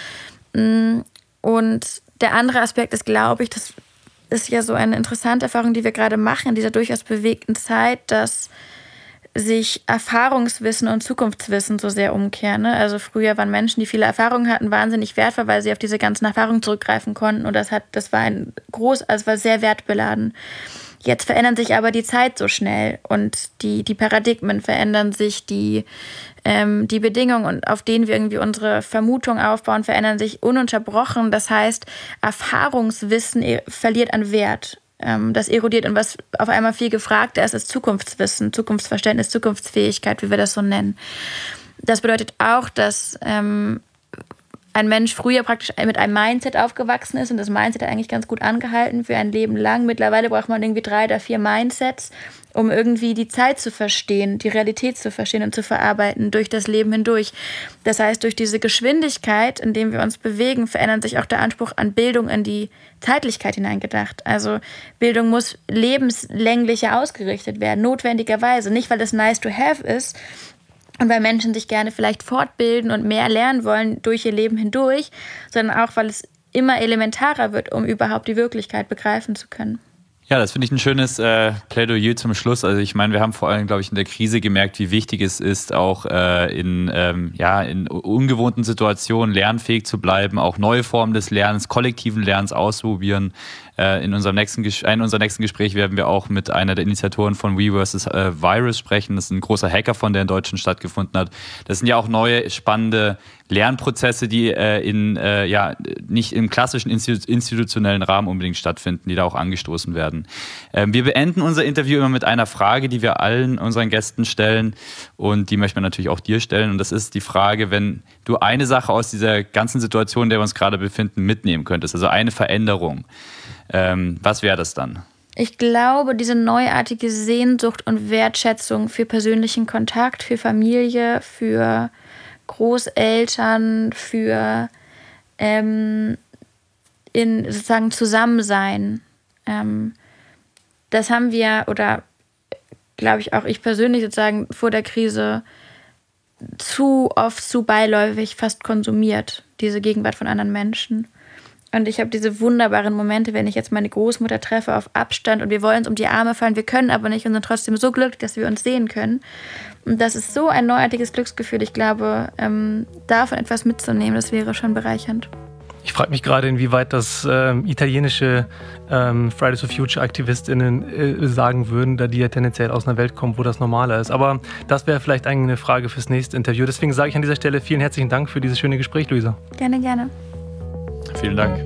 Und der andere Aspekt ist, glaube ich, das ist ja so eine interessante Erfahrung, die wir gerade machen in dieser durchaus bewegten Zeit, dass sich Erfahrungswissen und Zukunftswissen so sehr umkehren. Ne? Also früher waren Menschen, die viele Erfahrungen hatten, wahnsinnig wertvoll, weil sie auf diese ganzen Erfahrungen zurückgreifen konnten. Und das hat, das war ein groß, also war sehr wertbeladen. Jetzt verändert sich aber die Zeit so schnell und die, die Paradigmen verändern sich, die, ähm, die Bedingungen, auf denen wir irgendwie unsere Vermutungen aufbauen, verändern sich ununterbrochen. Das heißt, Erfahrungswissen verliert an Wert. Das erodiert und was auf einmal viel gefragter ist, ist Zukunftswissen, Zukunftsverständnis, Zukunftsfähigkeit, wie wir das so nennen. Das bedeutet auch, dass ähm, ein Mensch früher praktisch mit einem Mindset aufgewachsen ist und das Mindset hat eigentlich ganz gut angehalten für ein Leben lang. Mittlerweile braucht man irgendwie drei oder vier Mindsets, um irgendwie die Zeit zu verstehen, die Realität zu verstehen und zu verarbeiten durch das Leben hindurch. Das heißt, durch diese Geschwindigkeit, in der wir uns bewegen, verändert sich auch der Anspruch an Bildung in die Zeitlichkeit hineingedacht. Also Bildung muss lebenslänglicher ausgerichtet werden, notwendigerweise. Nicht, weil das nice to have ist, und weil Menschen sich gerne vielleicht fortbilden und mehr lernen wollen durch ihr Leben hindurch, sondern auch, weil es immer elementarer wird, um überhaupt die Wirklichkeit begreifen zu können. Ja, das finde ich ein schönes äh, Plädoyer zum Schluss. Also ich meine, wir haben vor allem, glaube ich, in der Krise gemerkt, wie wichtig es ist, auch äh, in, ähm, ja, in ungewohnten Situationen lernfähig zu bleiben, auch neue Formen des Lernens, kollektiven Lernens ausprobieren. Äh, in, unserem nächsten Ges- in unserem nächsten Gespräch werden wir auch mit einer der Initiatoren von We versus. Äh, Virus sprechen. Das ist ein großer Hackathon, der in Deutschland stattgefunden hat. Das sind ja auch neue, spannende Lernprozesse, die äh, in, äh, ja, nicht im klassischen institu- institutionellen Rahmen unbedingt stattfinden, die da auch angestoßen werden. Ähm, wir beenden unser Interview immer mit einer Frage, die wir allen unseren Gästen stellen, und die möchten wir natürlich auch dir stellen, und das ist die Frage, wenn du eine Sache aus dieser ganzen Situation, in der wir uns gerade befinden, mitnehmen könntest, also eine Veränderung, ähm, was wäre das dann? Ich glaube, diese neuartige Sehnsucht und Wertschätzung für persönlichen Kontakt, für Familie, für Großeltern, für ähm, in sozusagen Zusammensein. Ähm, das haben wir, oder glaube ich auch ich persönlich sozusagen vor der Krise zu oft, zu beiläufig fast konsumiert, diese Gegenwart von anderen Menschen. Und ich habe diese wunderbaren Momente, wenn ich jetzt meine Großmutter treffe auf Abstand und wir wollen uns um die Arme fallen, wir können aber nicht und sind trotzdem so glücklich, dass wir uns sehen können. Und das ist so ein neuartiges Glücksgefühl. Ich glaube, ähm, davon etwas mitzunehmen, das wäre schon bereichernd. Ich frage mich gerade, inwieweit das ähm, italienische ähm, Fridays for Future AktivistInnen äh, sagen würden, da die ja tendenziell aus einer Welt kommen, wo das normaler ist. Aber das wäre vielleicht eigentlich eine Frage fürs nächste Interview. Deswegen sage ich an dieser Stelle vielen herzlichen Dank für dieses schöne Gespräch, Luisa. Gerne, gerne. Vielen Dank.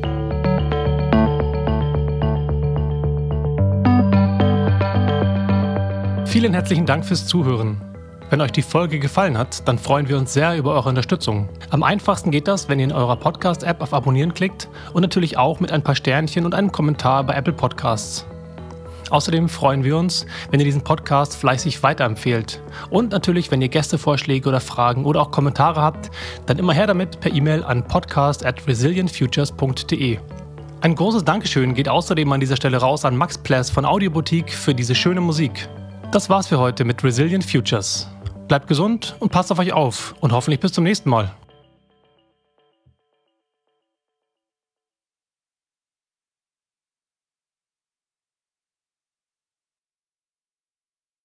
Vielen herzlichen Dank fürs Zuhören. Wenn euch die Folge gefallen hat, dann freuen wir uns sehr über eure Unterstützung. Am einfachsten geht das, wenn ihr in eurer Podcast-App auf Abonnieren klickt und natürlich auch mit ein paar Sternchen und einem Kommentar bei Apple Podcasts. Außerdem freuen wir uns, wenn ihr diesen Podcast fleißig weiterempfehlt. Und natürlich, wenn ihr Gästevorschläge oder Fragen oder auch Kommentare habt, dann immer her damit per E-Mail an podcast at resilient futures punkt de. Ein großes Dankeschön geht außerdem an dieser Stelle raus an Max Pless von Audioboutique für diese schöne Musik. Das war's für heute mit Resilient Futures. Bleibt gesund und passt auf euch auf und hoffentlich bis zum nächsten Mal.